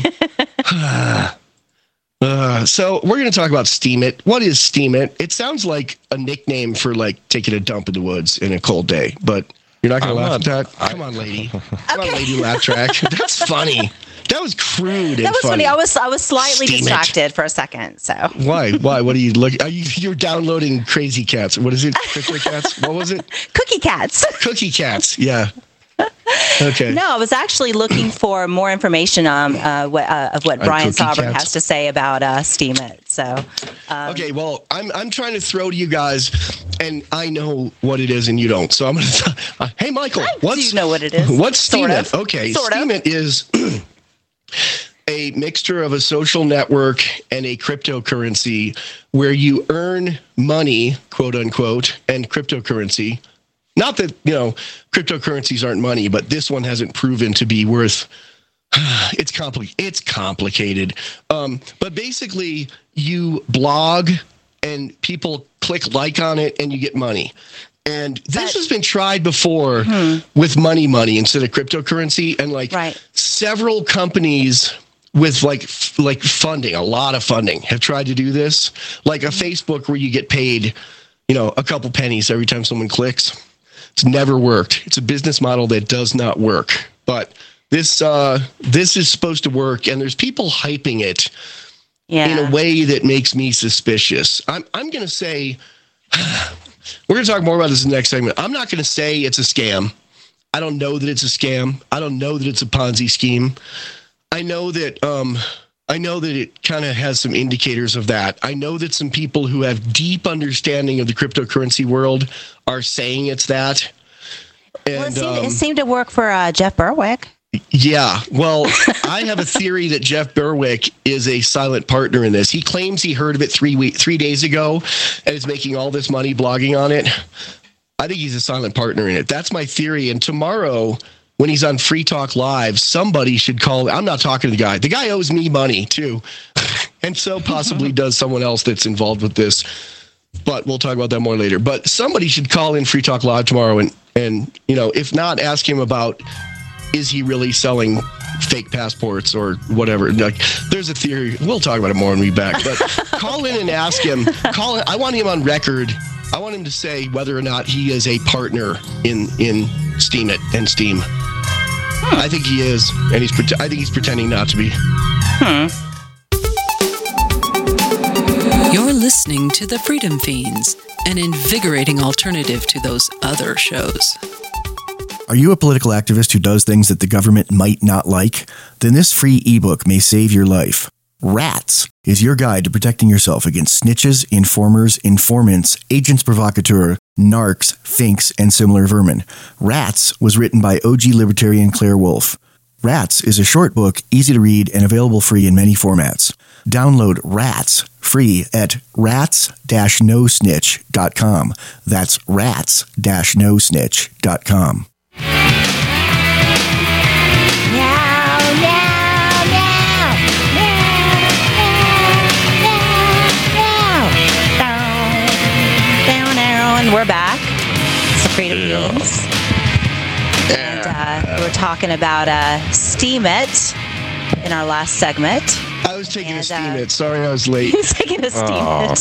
so we're going to talk about Steam It. What is Steam It? It sounds like a nickname for taking a dump in the woods in a cold day, but You're not going to laugh at that? Come on, lady. Come on, lady, laugh track. That's funny. That was crude. That was funny. I was slightly Steam distracted for a second. So why? What are you looking? You're downloading Crazy Cats. What is it? Crypto Cats? What was it? Cookie Cats. Cookie Cats. Yeah. Okay. No, I was actually looking for more information of what Brian Sauber has to say about Steemit. So, okay. Well, I'm trying to throw to you guys, and I know what it is, and you don't. So I'm going to. Hey, Michael, do you know what it is? What's Steemit? Okay, Steemit is a mixture of a social network and a cryptocurrency where you earn money, quote unquote, and cryptocurrency. Not that, cryptocurrencies aren't money, but this one hasn't proven to be worth. It's complicated. But basically, you blog and people click like on it and you get money. And this has been tried before with money instead of cryptocurrency. And several companies with like funding, a lot of funding, have tried to do this. Like a Facebook where you get paid, a couple pennies every time someone clicks. It's never worked. It's a business model that does not work. But this is supposed to work, and there's people hyping it in a way that makes me suspicious. I'm going to say, we're going to talk more about this in the next segment. I'm not going to say it's a scam. I don't know that it's a scam. I don't know that it's a Ponzi scheme. I know that it kind of has some indicators of that. I know that some people who have deep understanding of the cryptocurrency world are saying it's that. And, it seemed to work for Jeff Berwick. Yeah. Well, I have a theory that Jeff Berwick is a silent partner in this. He claims he heard of it 3 days ago and is making all this money blogging on it. I think he's a silent partner in it. That's my theory. And tomorrow, when he's on Free Talk Live, somebody should call. I'm not talking to the guy. The guy owes me money, too. And so possibly does someone else that's involved with this. But we'll talk about that more later. But somebody should call in Free Talk Live tomorrow and if not, ask him about, is he really selling fake passports or whatever? Like, there's a theory. We'll talk about it more when we're back. But call in and ask him. I want him on record. I want him to say whether or not he is a partner in Steemit and Steam. I think he is, and I think he's pretending not to be. You're listening to The Freedom Fiends, an invigorating alternative to those other shows. Are you a political activist who does things that the government might not like? Then this free ebook may save your life. Rats is your guide to protecting yourself against snitches, informers, informants, agents provocateur, narcs, finks, and similar vermin. Rats was written by OG libertarian Claire Wolfe. Rats is a short book, easy to read, and available free in many formats. Download Rats free at rats-nosnitch.com. That's rats-nosnitch.com. And we're back. It's the Freedom Fiends. And we're talking about Steemit in our last segment. I was taking a Steemit. Sorry I was late. He was taking a Steemit.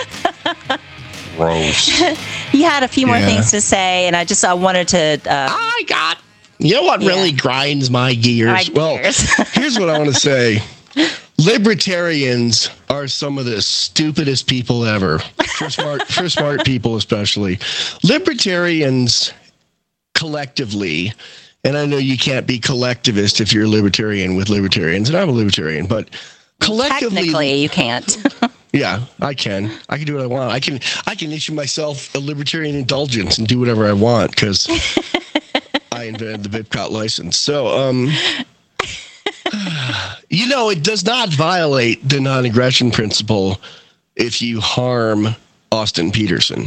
Gross. He had a few more things to say, and I wanted to... You know what really grinds my gears? Here's what I want to say. Libertarians are some of the stupidest people ever. For smart people especially. Libertarians collectively, and I know you can't be collectivist if you're a libertarian with libertarians, and I'm a libertarian, but collectively... Technically, you can't. Yeah, I can. I can do what I want. I can issue myself a libertarian indulgence and do whatever I want because I invented the BitCot license. So, it does not violate the non-aggression principle if you harm Austin Peterson.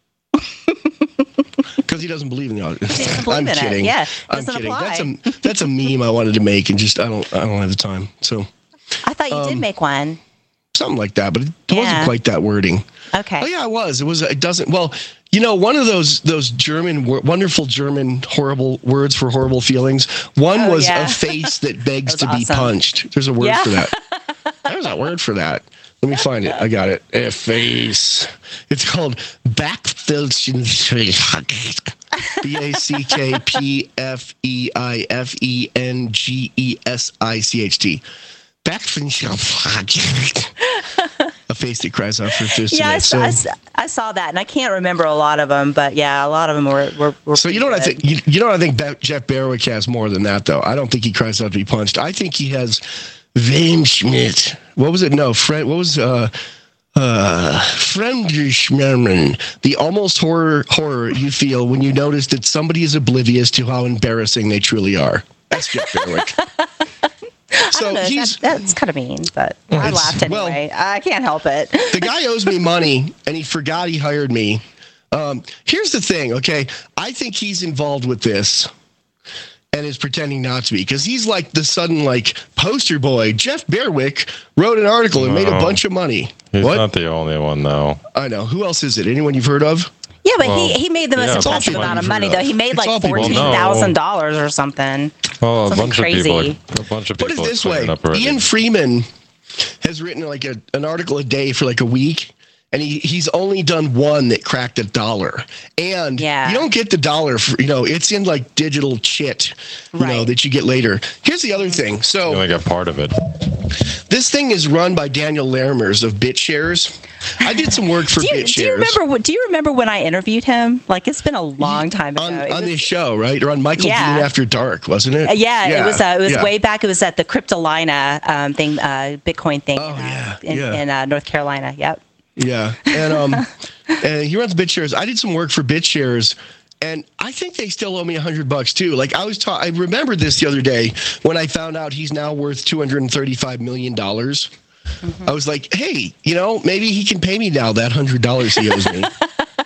Because he doesn't believe in the audience. I'm kidding. Yeah, I'm kidding. That's a meme I wanted to make, and just I don't have the time. So I thought you did make one. Something like that, but it wasn't quite that wording. Okay. Oh yeah, it was. It doesn't. Well, one of those German, wonderful German horrible words for horrible feelings. One was a face that begs to be punched. There's a word for that. There's a word for that. Let me find it. I got it. A face. It's called Backfilchen. BACKPFEIFENGESICHT. Project. A face that cries out for assistance. Yeah, I saw that, and I can't remember a lot of them, but yeah, a lot of them were so you know what I think? You know what I think? Jeff Berwick has more than that, though. I don't think he cries out to be punched. I think he has Weinschmidt. What was it? No, What was Friedrichsmerman, the almost horror you feel when you notice that somebody is oblivious to how embarrassing they truly are. That's Jeff Berwick. So that's kind of mean, but I laughed anyway. I can't help it. The guy owes me money, and he forgot he hired me. Here's the thing, okay? I think he's involved with this and is pretending not to be, because he's like the sudden poster boy. Jeff Berwick wrote an article and made a bunch of money. He's not the only one, though. I know. Who else is it? Anyone you've heard of? Yeah, but he made the most impressive amount of money, though. He made like $14,000 or something. Well, something crazy. A bunch of people. Put it this way: Ian Freeman has written an article a day for a week, and he's only done one that cracked $1. And you don't get the $1 for, it's in digital chit, that you get later. Here's the other thing. So you only got part of it. This thing is run by Daniel Laramers of BitShares. I did some work for BitShares. Do you remember when I interviewed him? It's been a long time ago. On this show, right? Or on Michael Dean After Dark, wasn't it? It was way back. It was at the Cryptolina thing, Bitcoin thing in North Carolina. Yep. Yeah. And and he runs BitShares. I did some work for BitShares, and I think they still owe me $100 too. I remembered this the other day when I found out he's now worth $235 million. I was like, hey, maybe he can pay me now that $100 he owes me.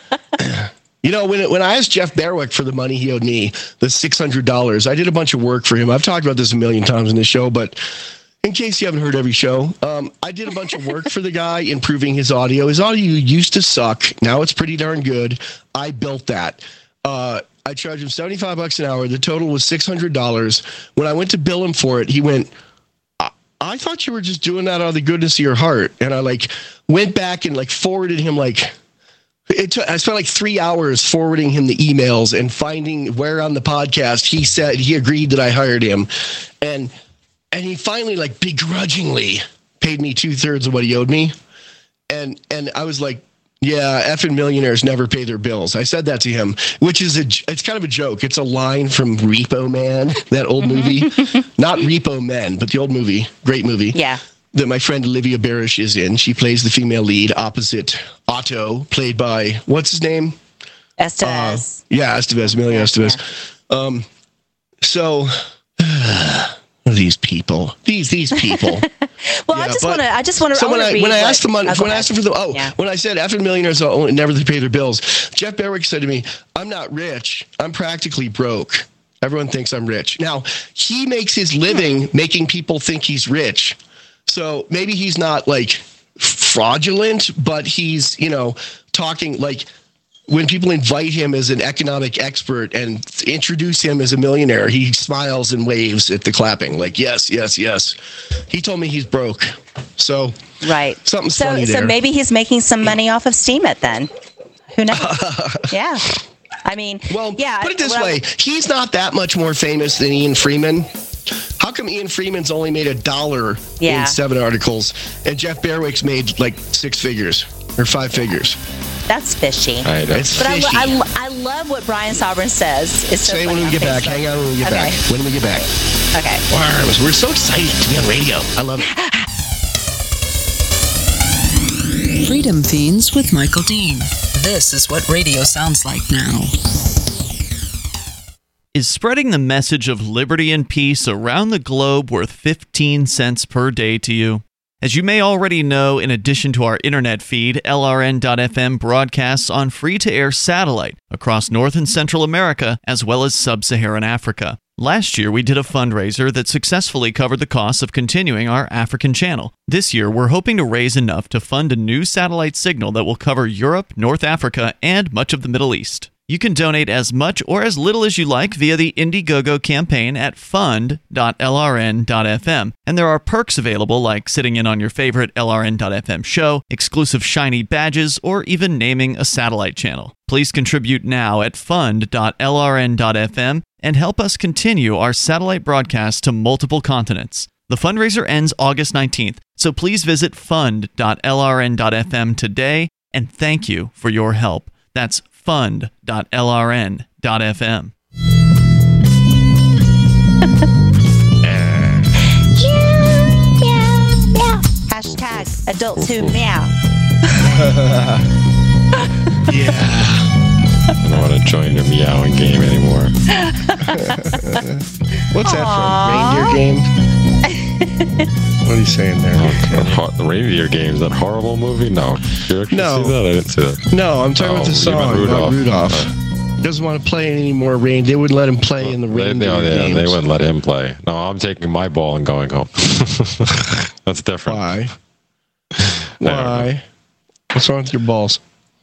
When I asked Jeff Berwick for the money he owed me, the $600, I did a bunch of work for him. I've talked about this a million times in this show, but in case you haven't heard every show, I did a bunch of work for the guy, improving his audio. His audio used to suck. Now it's pretty darn good. I built that. I charged him $75 an hour. The total was $600. When I went to bill him for it, he went, I thought you were just doing that out of the goodness of your heart. And I went back and forwarded him I spent 3 hours forwarding him the emails and finding where on the podcast he said he agreed that I hired him. And he finally begrudgingly paid me 2/3 of what he owed me. And I was like, yeah, effing millionaires never pay their bills. I said that to him, which is it's kind of a joke. It's a line from Repo Man, that old movie. Not Repo Men, but the old movie. Great movie. Yeah. That my friend Olivia Barish is in. She plays the female lead opposite Otto, played by, what's his name? Estevez. Estevez, Emilio Estevez. Yeah. So... these people. These people. Well, I just want to. So when I asked him for the when I said effing millionaires never pay their bills, Jeff Berwick said to me, "I'm not rich. I'm practically broke. Everyone thinks I'm rich." Now he makes his living making people think he's rich. So maybe he's not fraudulent, but he's talking when people invite him as an economic expert and introduce him as a millionaire, he smiles and waves at the clapping. Yes, yes, yes. He told me he's broke. So something's funny there. So maybe he's making some money off of Steemit then. Who knows? Yeah. I mean, put it this way. He's not that much more famous than Ian Freeman. How come Ian Freeman's only made $1 in 7 articles and Jeff Berwick's made 6 figures or 5 figures? That's fishy. I know. It's fishy. I love what Brian Sovereign says. It's so Say when we get back. Hang on when we get back. When we get back. Okay. We're so excited to be on radio. I love it. Freedom Fiends with Michael Dean. This is what radio sounds like now. Is spreading the message of liberty and peace around the globe worth 15 cents per day to you? As you may already know, in addition to our internet feed, LRN.FM broadcasts on free-to-air satellite across North and Central America, as well as Sub-Saharan Africa. Last year, we did a fundraiser that successfully covered the costs of continuing our African channel. This year, we're hoping to raise enough to fund a new satellite signal that will cover Europe, North Africa, and much of the Middle East. You can donate as much or as little as you like via the Indiegogo campaign at fund.lrn.fm. And there are perks available like sitting in on your favorite LRN.FM show, exclusive shiny badges, or even naming a satellite channel. Please contribute now at fund.lrn.fm and help us continue our satellite broadcast to multiple continents. The fundraiser ends August 19th, so please visit fund.lrn.fm today, and thank you for your help. That's fund.lrn.fm. Hashtag adults who meow. Yeah. I don't want to join your meowing game anymore. What's that from? Reindeer game? What are you saying there? The Reindeer Games, that horrible movie? No. You actually No. see that? I didn't see that. No, I'm talking about the you meant song about Rudolph. Rudolph. He doesn't want to play any more rain. They wouldn't let him play in the reindeer games. They wouldn't let him play. No, I'm taking my ball and going home. That's different. Why? Why? What's wrong with your balls?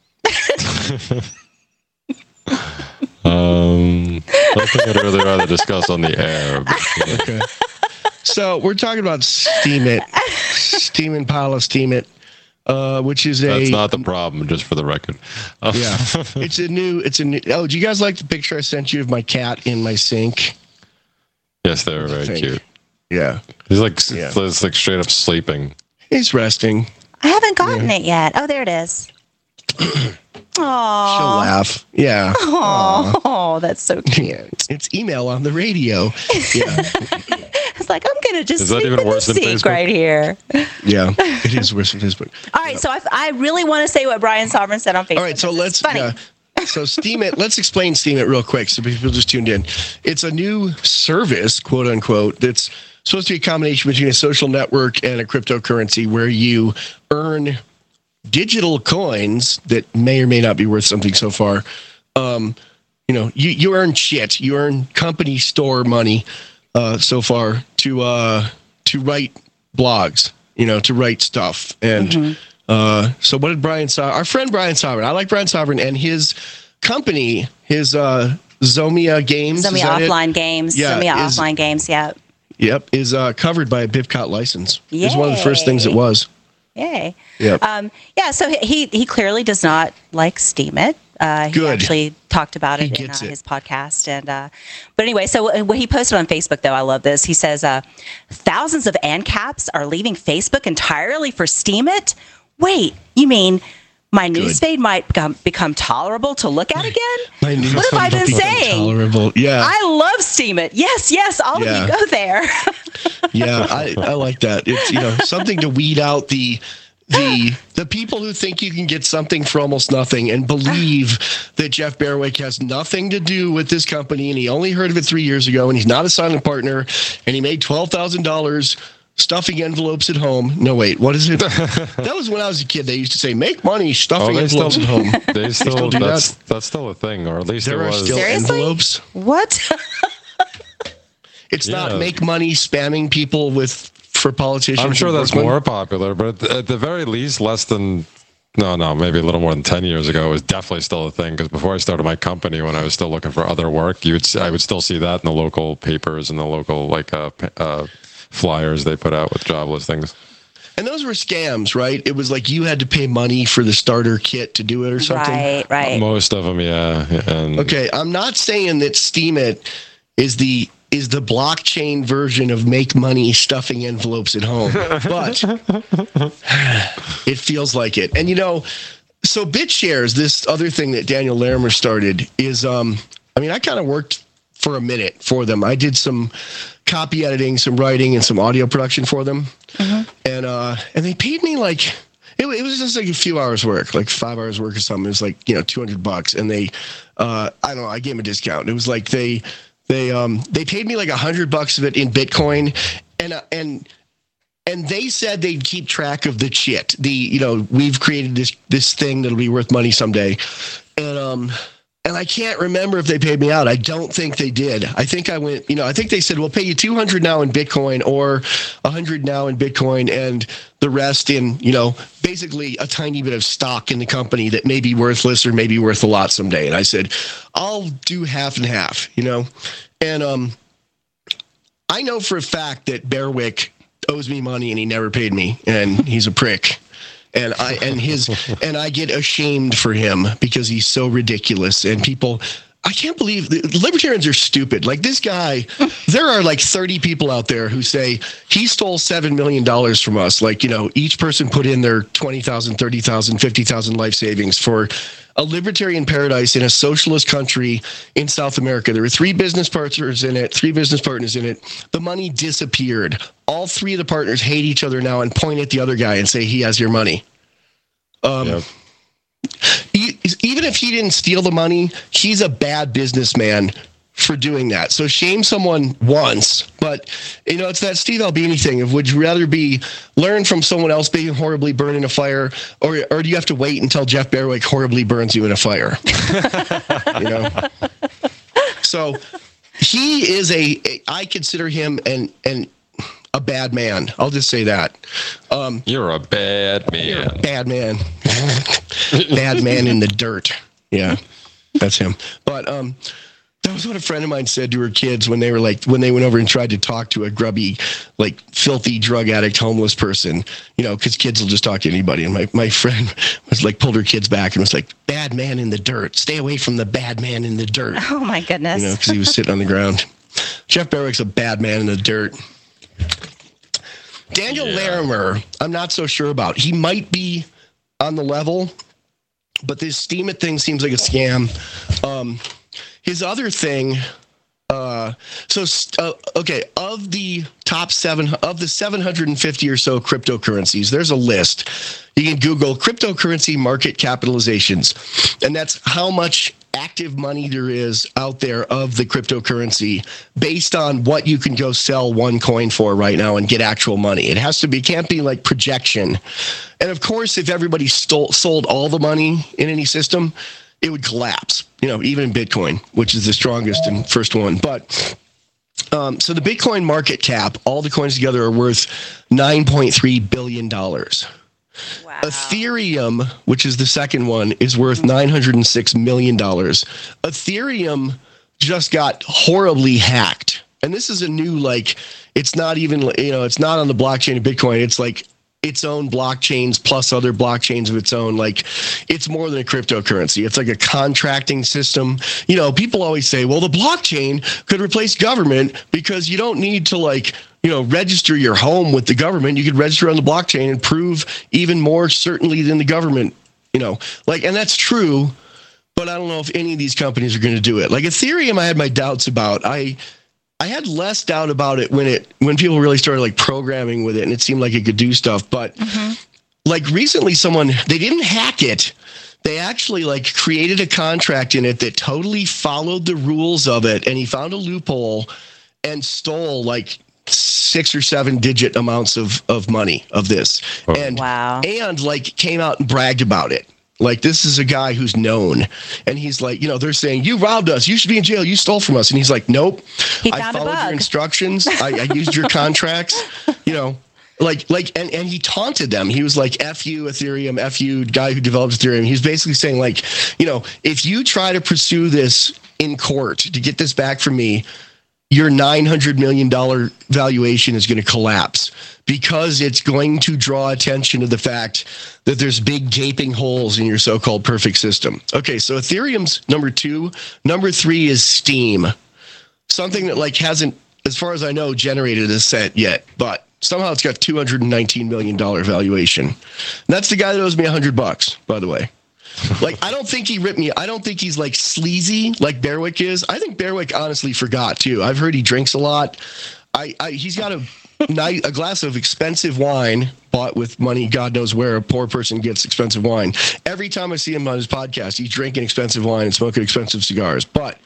Nothing I'd really rather discuss on the air. Okay. So we're talking about Steemit, Steemit, which is That's not the problem, just for the record. Yeah, it's a new. Oh, do you guys like the picture I sent you of my cat in my sink? Yes, they were very cute. Yeah, he's like straight up sleeping. He's resting. I haven't gotten it yet. Oh, there it is. Aww. She'll laugh. Yeah. Oh, that's so cute. It's email on the radio. Yeah. It's like, I'm going to just Is that sleep even in worse the than sink Facebook? right here. Yeah, it is worse than Facebook. All right, so I really want to say what Brian Sovereign said on Facebook. All right, so let's so Steemit. Let's explain Steemit real quick, so people just tuned in. It's a new service, quote unquote, that's supposed to be a combination between a social network and a cryptocurrency, where you earn digital coins that may or may not be worth something so far. You earn shit. You earn company store money so far to write blogs, to write stuff. And so what did our friend Brian Sovereign, I like Brian Sovereign and his company, his Zomia Games. Zomia Offline Games. Yeah, Zomia Offline Games, yeah. Yep, is covered by a BIPCOT license. It was one of the first things it was. Yay. Yep. So he clearly does not like Steemit. He Good. actually talked about it in his podcast. And but anyway, so what he posted on Facebook, though, I love this. He says, thousands of ANCAPs are leaving Facebook entirely for Steemit? Wait, you mean my newsfeed might become tolerable to look at again? What have I been saying? Tolerable. Yeah. I love Steemit. Yes, all of you go there. Yeah, I like that. It's something to weed out the people who think you can get something for almost nothing and believe that Jeff Berwick has nothing to do with this company, and he only heard of it 3 years ago, and he's not a silent partner, and he made $12,000 stuffing envelopes at home. No, wait, what is it? That was when I was a kid. They used to say, make money stuffing envelopes at home. They still do that? That's still a thing, or at least there it are was. still envelopes. What? It's not make money spamming people for politicians. I'm sure that's more popular, but at the very least, maybe a little more than 10 years ago, it was definitely still a thing. Because before I started my company, when I was still looking for other work, I would still see that in the local papers and the local flyers they put out with job listings. And those were scams, right? It was like you had to pay money for the starter kit to do it or something. Right. Most of them, yeah. Okay, I'm not saying that Steemit is the blockchain version of make money stuffing envelopes at home, but it feels like it. And so BitShares, this other thing that Daniel Larimer started, is I kind of worked for a minute for them. I did some copy editing, some writing, and some audio production for them. And they paid me like it was just like a few hours work, like 5 hours work or something. It was like $200, and they I don't know, I gave them a discount. It was like they paid me like $100 of it in Bitcoin, and they said they'd keep track of the shit. We've created this thing that'll be worth money someday, and And I can't remember if they paid me out. I don't think they did. I think I went, I think they said, we'll pay you $200 now in Bitcoin or $100 now in Bitcoin and the rest in, basically a tiny bit of stock in the company that may be worthless or maybe worth a lot someday. And I said, I'll do half and half, And I know for a fact that Bearwick owes me money and he never paid me, and he's a prick. And I get ashamed for him because he's so ridiculous. And people, I can't believe libertarians are stupid. Like this guy, there are like 30 people out there who say he stole $7 million from us. Like, each person put in their 20,000, 30,000, 50,000 life savings for a libertarian paradise in a socialist country in South America. There were 3 business partners in it. The money disappeared. All 3 of the partners hate each other now and point at the other guy and say he has your money. Even if he didn't steal the money, he's a bad businessman for doing that. So shame someone once, but it's that Steve Albini thing of would you rather learn from someone else being horribly burned in a fire, or do you have to wait until Jeff Bearwick horribly burns you in a fire? So he is I consider him a bad man. I'll just say that. You're a bad man. You're a bad man. Bad man in the dirt. Yeah, that's him. But that was what a friend of mine said to her kids when they went over and tried to talk to a grubby, like filthy drug addict, homeless person, because kids will just talk to anybody. And my friend was like, pulled her kids back and was like, bad man in the dirt. Stay away from the bad man in the dirt. Oh my goodness. Because he was sitting on the ground. Jeff Bearwick's a bad man in the dirt. Daniel Larimer, I'm not so sure about. He might be on the level, but this Steemit thing seems like a scam. His other thing, of the top 750 or so cryptocurrencies, there's a list. You can Google cryptocurrency market capitalizations, and that's how much active money there is out there of the cryptocurrency based on what you can go sell one coin for right now and get actual money. It can't be like projection. And of course, if everybody sold all the money in any system, it would collapse, even in Bitcoin, which is the strongest and first one. But so the Bitcoin market cap, all the coins together are worth $9.3 billion. Wow. Ethereum, which is the second one, is worth $906 million. Ethereum just got horribly hacked. And this is a new, it's not even, it's not on the blockchain of Bitcoin. It's like its own blockchains plus other blockchains of its own. It's more than a cryptocurrency. It's like a contracting system. People always say, well, the blockchain could replace government because you don't need to register your home with the government. You could register on the blockchain and prove even more certainly than the government, and that's true, but I don't know if any of these companies are going to do it. Like Ethereum, I had my doubts about. I had less doubt about it when people really started programming with it and it seemed like it could do stuff. But recently they didn't hack it. They actually created a contract in it that totally followed the rules of it. And he found a loophole and stole 6 or 7 digit amounts of money of this. Oh. And came out and bragged about it. This is a guy who's known, and he's they're saying, you robbed us. You should be in jail. You stole from us. And he's like, nope. I followed your instructions. I used your contracts, and he taunted them. He was like, F you, Ethereum, F you, guy who develops Ethereum. He's basically saying if you try to pursue this in court to get this back from me, your $900 million valuation is going to collapse because it's going to draw attention to the fact that there's big gaping holes in your so-called perfect system. Okay, so Ethereum's number 2. Number 3 is Steem. Something that hasn't, as far as I know, generated a cent yet, but somehow it's got $219 million valuation. And that's the guy that owes me $100, by the way. I don't think he ripped me. I don't think he's sleazy like Bearwick is. I think Bearwick honestly forgot too. I've heard he drinks a lot. He's got a glass of expensive wine bought with money, God knows where a poor person gets expensive wine. Every time I see him on his podcast, he's drinking expensive wine and smoking expensive cigars. But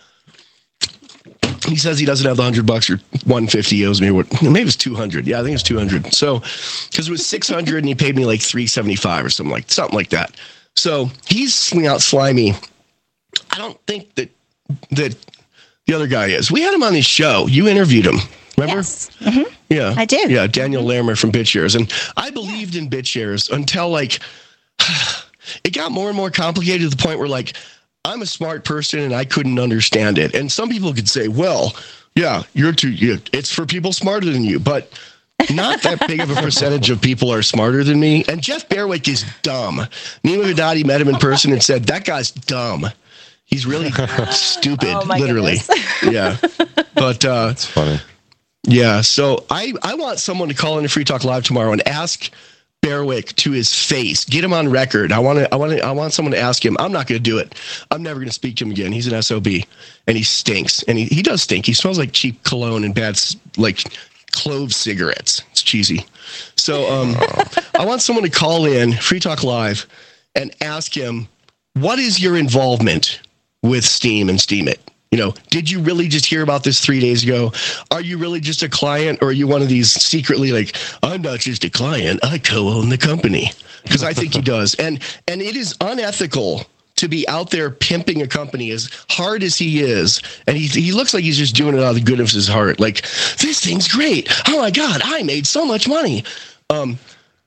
he says he doesn't have the $100 or $150 he owes me. Maybe it's $200. Yeah, I think it's $200. So because it was $600 and he paid me $375 or something like that. So he's out slimy. I don't think that the other guy is. We had him on the show. You interviewed him. Remember? Yes. Mm-hmm. Yeah. I did. Yeah, Daniel Larimer from BitShares. And I believed in BitShares until like it got more and more complicated to the point where like I'm a smart person and I couldn't understand it. And some people could say, well, yeah, it's for people smarter than you, but not that big of a percentage of people are smarter than me. And Jeff Berwick is dumb. Nima Haddadi met him in person and said, that guy's dumb. He's really stupid, literally. Yeah. But it's funny. Yeah. So I want someone to call into Free Talk Live tomorrow and ask Berwick to his face. Get him on record. I want someone to ask him. I'm not going to do it. I'm never going to speak to him again. He's an SOB and he stinks. And he does stink. He smells like cheap cologne and bad, like clove cigarettes. It's cheesy. So I want someone to call in Free Talk Live and ask him, what is your involvement with Steam and Steemit? You know, did you really just hear about this 3 days ago? Are you really just a client, or are you one of these secretly like, I'm not just a client, I co-own the company? Because I think he does. And it is unethical to be out there pimping a company as hard as he is. And he looks like he's just doing it out of the goodness of his heart. Like, this thing's great. Oh my God, I made so much money. And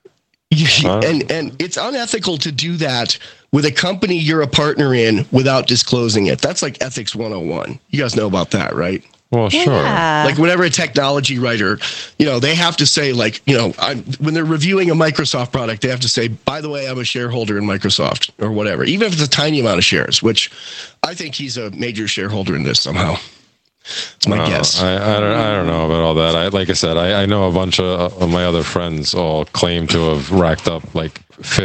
it's unethical to do that with a company you're a partner in without disclosing it. That's like ethics 101. You guys know about that, right? Well, sure. Yeah. Like whenever a technology writer, you know, they have to say like, you know, when they're reviewing a Microsoft product, they have to say, by the way, I'm a shareholder in Microsoft or whatever, even if it's a tiny amount of shares, which I think he's a major shareholder in this somehow. It's my guess. I don't know about all that. Like I said, I know a bunch of my other friends all claim to have racked up like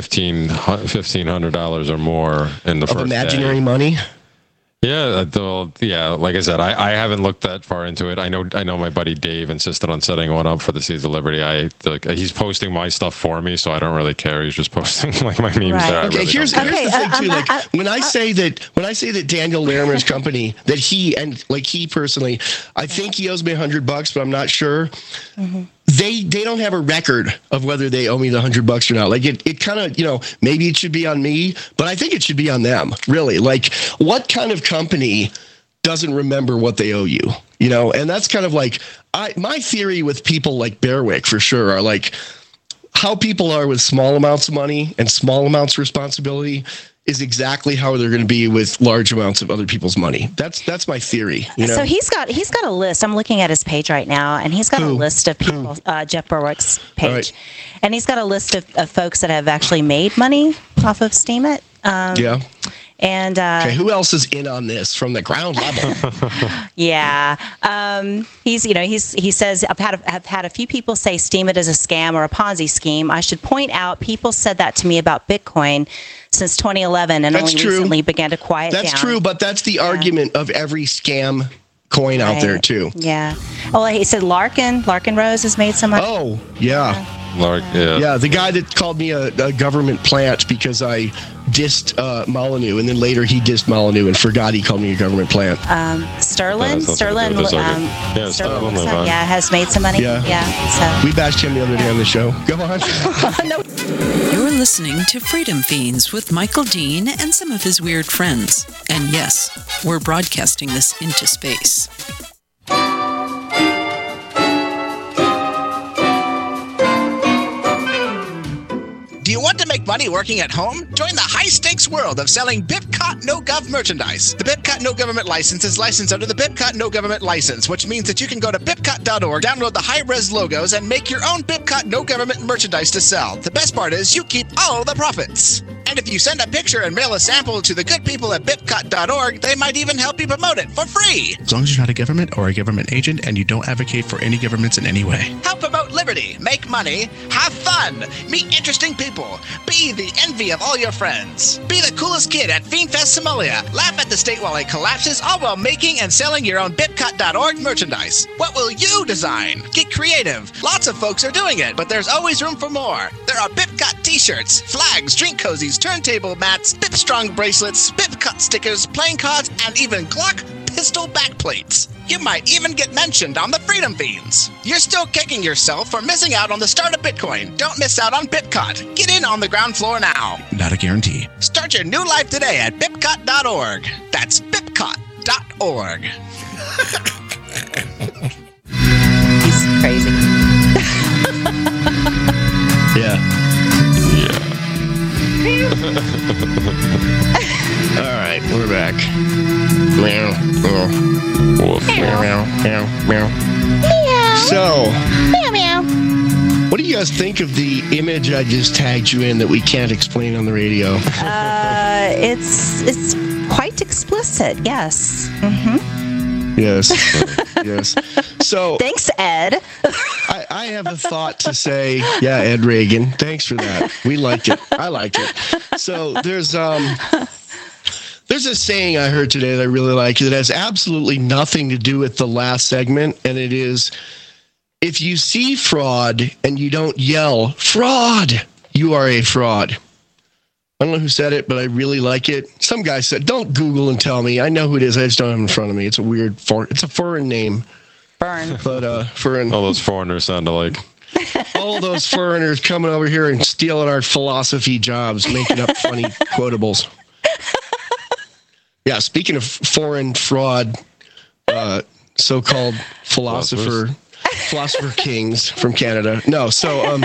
$1,500 or more in the first imaginary day. Money. Yeah, like I said, I haven't looked that far into it. I know my buddy Dave insisted on setting one up for the Seeds of Liberty. He's posting my stuff for me, so I don't really care. He's just posting like my memes there. Okay, here's the thing too. Like when I say that Daniel Larimer's company, that he personally, I think he owes me $100, but I'm not sure. Mm-hmm. They don't have a record of whether they owe me the $100 or not. Like it kind of, you know, maybe it should be on me, but I think it should be on them. Really, like what kind of company doesn't remember what they owe you? You know, and that's kind of like my theory with people like Berwick for sure are like how people are with small amounts of money and small amounts of responsibility is exactly how they're going to be with large amounts of other people's money. That's my theory. You know? So he's got a list. I'm looking at his page right now, and he's got a list of people. Jeff Berwick's page, right. And he's got a list of folks that have actually made money off of Steemit. Yeah. And okay, who else is in on this from the ground level? Yeah, he says I've had a few people say Steemit is a scam or a Ponzi scheme. I should point out people said that to me about Bitcoin since 2011 and only recently began to quiet down. That's true, but that's the argument of every scam coin out there too. Yeah. Oh, he said Larkin Rose has made some money. Oh, yeah. Yeah, the guy that called me a government plant because I dissed Molyneux, and then later he dissed Molyneux and forgot he called me a government plant. Sterling yeah, has made some money. Yeah. So. We bashed him the other day on the show. Go on. No. You're listening to Freedom Fiends with Michael Dean and some of his weird friends. And yes, we're broadcasting this into space. Do you want to make money working at home? Join the high-stakes world of selling BIPCOT No-Gov merchandise. The BIPCOT No-Government license is licensed under the BIPCOT No-Government license, which means that you can go to BIPCOT.org, download the high-res logos, and make your own BIPCOT No-Government merchandise to sell. The best part is you keep all the profits. And if you send a picture and mail a sample to the good people at BIPCOT.org, they might even help you promote it for free. As long as you're not a government or a government agent and you don't advocate for any governments in any way. Help promote liberty, make money, have fun, meet interesting people, be the envy of all your friends, be the coolest kid at FiendFest Somalia, laugh at the state while it collapses, all while making and selling your own BIPCOT.org merchandise. What will you design? Get creative. Lots of folks are doing it, but there's always room for more. There are BIPCOT t-shirts, flags, drink cozies, turntable mats, BIPstrong bracelets, BIPCOT stickers, playing cards, and even Glock pistol backplates. You might even get mentioned on the Freedom Fiends. You're still kicking yourself for missing out on the start of Bitcoin. Don't miss out on BitCut. Get in on the ground floor now. Not a guarantee. Start your new life today at bipcut.org. That's bipcut.org. He's crazy. Yeah. All right, we're back. Meow. So, what do you guys think of the image I just tagged you in that we can't explain on the radio? It's quite explicit. Yes. Mm-hmm. Yes. Yes. So thanks, Ed. I have a thought to say. Yeah, Ed Reagan. Thanks for that. We liked it. I liked it. So there's a saying I heard today that I really like that has absolutely nothing to do with the last segment, and it is, if you see fraud and you don't yell, fraud, you are a fraud. I don't know who said it, but I really like it. Some guy said, don't Google and tell me. I know who it is. I just don't have it in front of me. It's a weird it's a foreign name. Burn. But all those foreigners sound alike. All those foreigners coming over here and stealing our philosophy jobs, making up funny quotables. Yeah, speaking of foreign fraud, so-called philosopher kings from Canada. No, so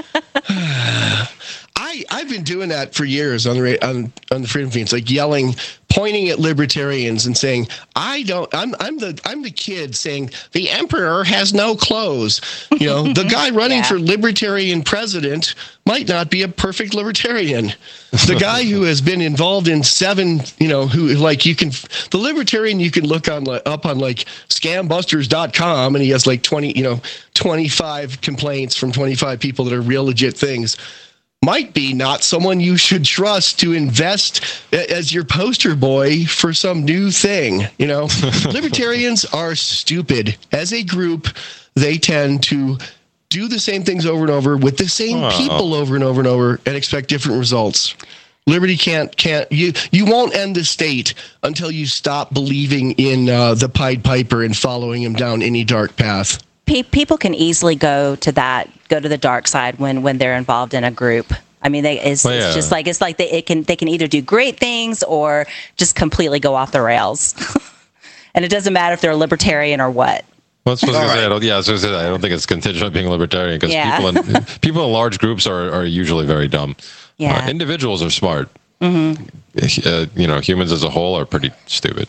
I've been doing that for years on the Freedom Fiends, like yelling, pointing at libertarians and saying, I'm the kid saying the emperor has no clothes. You know, the guy running for libertarian president might not be a perfect libertarian. The guy who has been involved in 7, the libertarian you can look up on like scambusters.com, and he has like 25 complaints from 25 people that are real legit things. Might be not someone you should trust to invest as your poster boy for some new thing. You know, libertarians are stupid. As a group, they tend to do the same things over and over with the same people over and over and over and expect different results. Liberty you won't end the state until you stop believing in the Pied Piper and following him down any dark path. People can easily go to the dark side when they're involved in a group. I mean, it's like they can either do great things or just completely go off the rails. And it doesn't matter if they're a libertarian or what. Well, I don't think it's contingent on being a libertarian, because people in large groups are usually very dumb. Yeah. Individuals are smart. Mm-hmm. Humans as a whole are pretty stupid.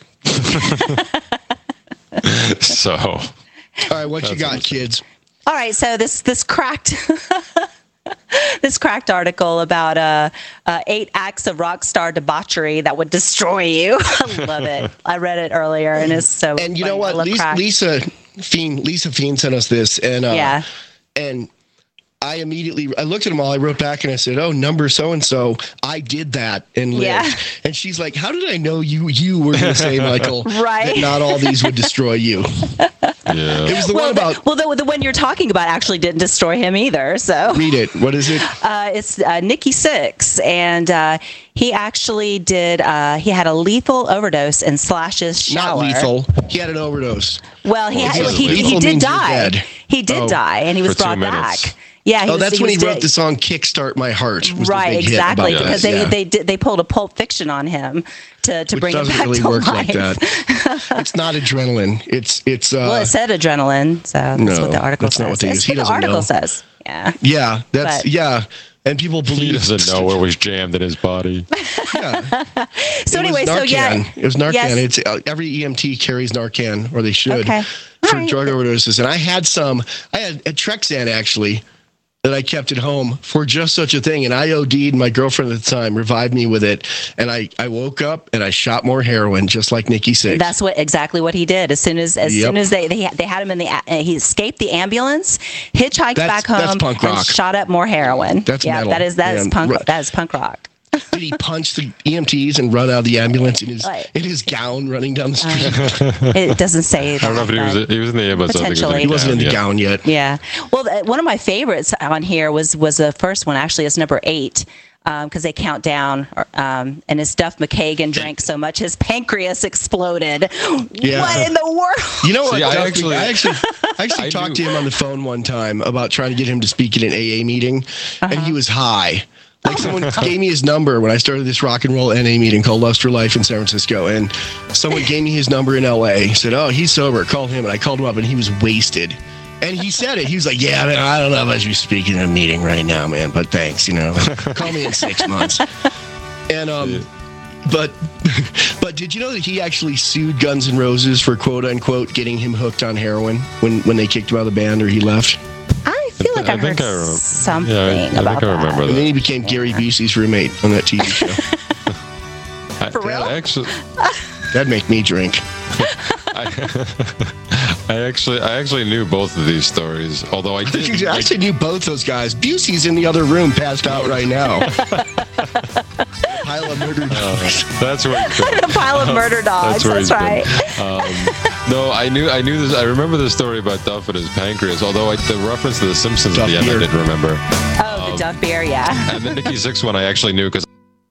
So. All right, what you got, kids? All right, so this cracked this cracked article about 8 acts of rock star debauchery that would destroy you. I love it. I read it earlier, and it's so. And you know what? Lisa Fiend sent us this, and and I looked at them all. I wrote back and I said, "Oh, number so and so, I did that and lived." Yeah. And she's like, "How did I know you were going to say, Michael, right? That not all these would destroy you?" Yeah. It was the one about. The one you're talking about actually didn't destroy him either. So read it. What is it? It's Nikki Sixx, and he actually did. He had a lethal overdose in Slash's shower. Not lethal. He had an overdose. Well, he did die. He did die, and he was brought back. Yeah. That's when he wrote the song "Kickstart My Heart." Right, exactly, because they pulled a Pulp Fiction on him to bring him back really to work life. Like that. It's not adrenaline. It's. Well, it said adrenaline, so that's what the article says. That's not what they use. He doesn't know. The article says. Yeah. Yeah, and people believe he doesn't know where was jammed in his body. Yeah. So it was Narcan. Yes. It's every EMT carries Narcan, or they should, for drug overdoses. And I had a Trexan actually that I kept at home for just such a thing. And I OD'd. My girlfriend at the time revived me with it. And I woke up and I shot more heroin, just like Nikki Sixx. That's exactly what he did. As soon as they had him he escaped the ambulance, hitchhiked back home, punk rock. And shot up more heroin. That's metal. That is punk rock. Did he punch the EMTs and run out of the ambulance in his gown running down the street? It doesn't say that. I don't know if he was in the ambulance. Potentially. He wasn't in the gown yet. Yeah. Well, one of my favorites on here was the first one. Actually, it's number 8. because they count down. And as Duff McKagan drank so much, his pancreas exploded. Yeah. What in the world? You know what? See, I actually talked to him on the phone one time about trying to get him to speak at an AA meeting, and he was high. Like someone gave me his number when I started this rock and roll NA meeting called Lust for Life in San Francisco, and someone gave me his number in LA. He said, "Oh, he's sober. Call him." And I called him up, and he was wasted. And he said it. He was like, "Yeah, man, I don't know if I should be speaking at a meeting right now, man, but thanks, call me in 6 months." And but did you know that he actually sued Guns N' Roses for quote unquote getting him hooked on heroin when they kicked him out of the band or he left? I feel like I heard something about that. I remember that. And then he became Gary Busey's roommate on that TV show. For real? That'd make me drink. I actually knew both of these stories, although I didn't. I actually knew both those guys. Busey's in the other room, passed out right now. Pile of murder dogs. That's where a pile of murder dogs. That's right. No, I knew this. I remember the story about Duff and his pancreas, although the reference to The Simpsons at the end I didn't remember. Oh, the Duff beer, yeah. And the Nikki Sixx one I actually knew because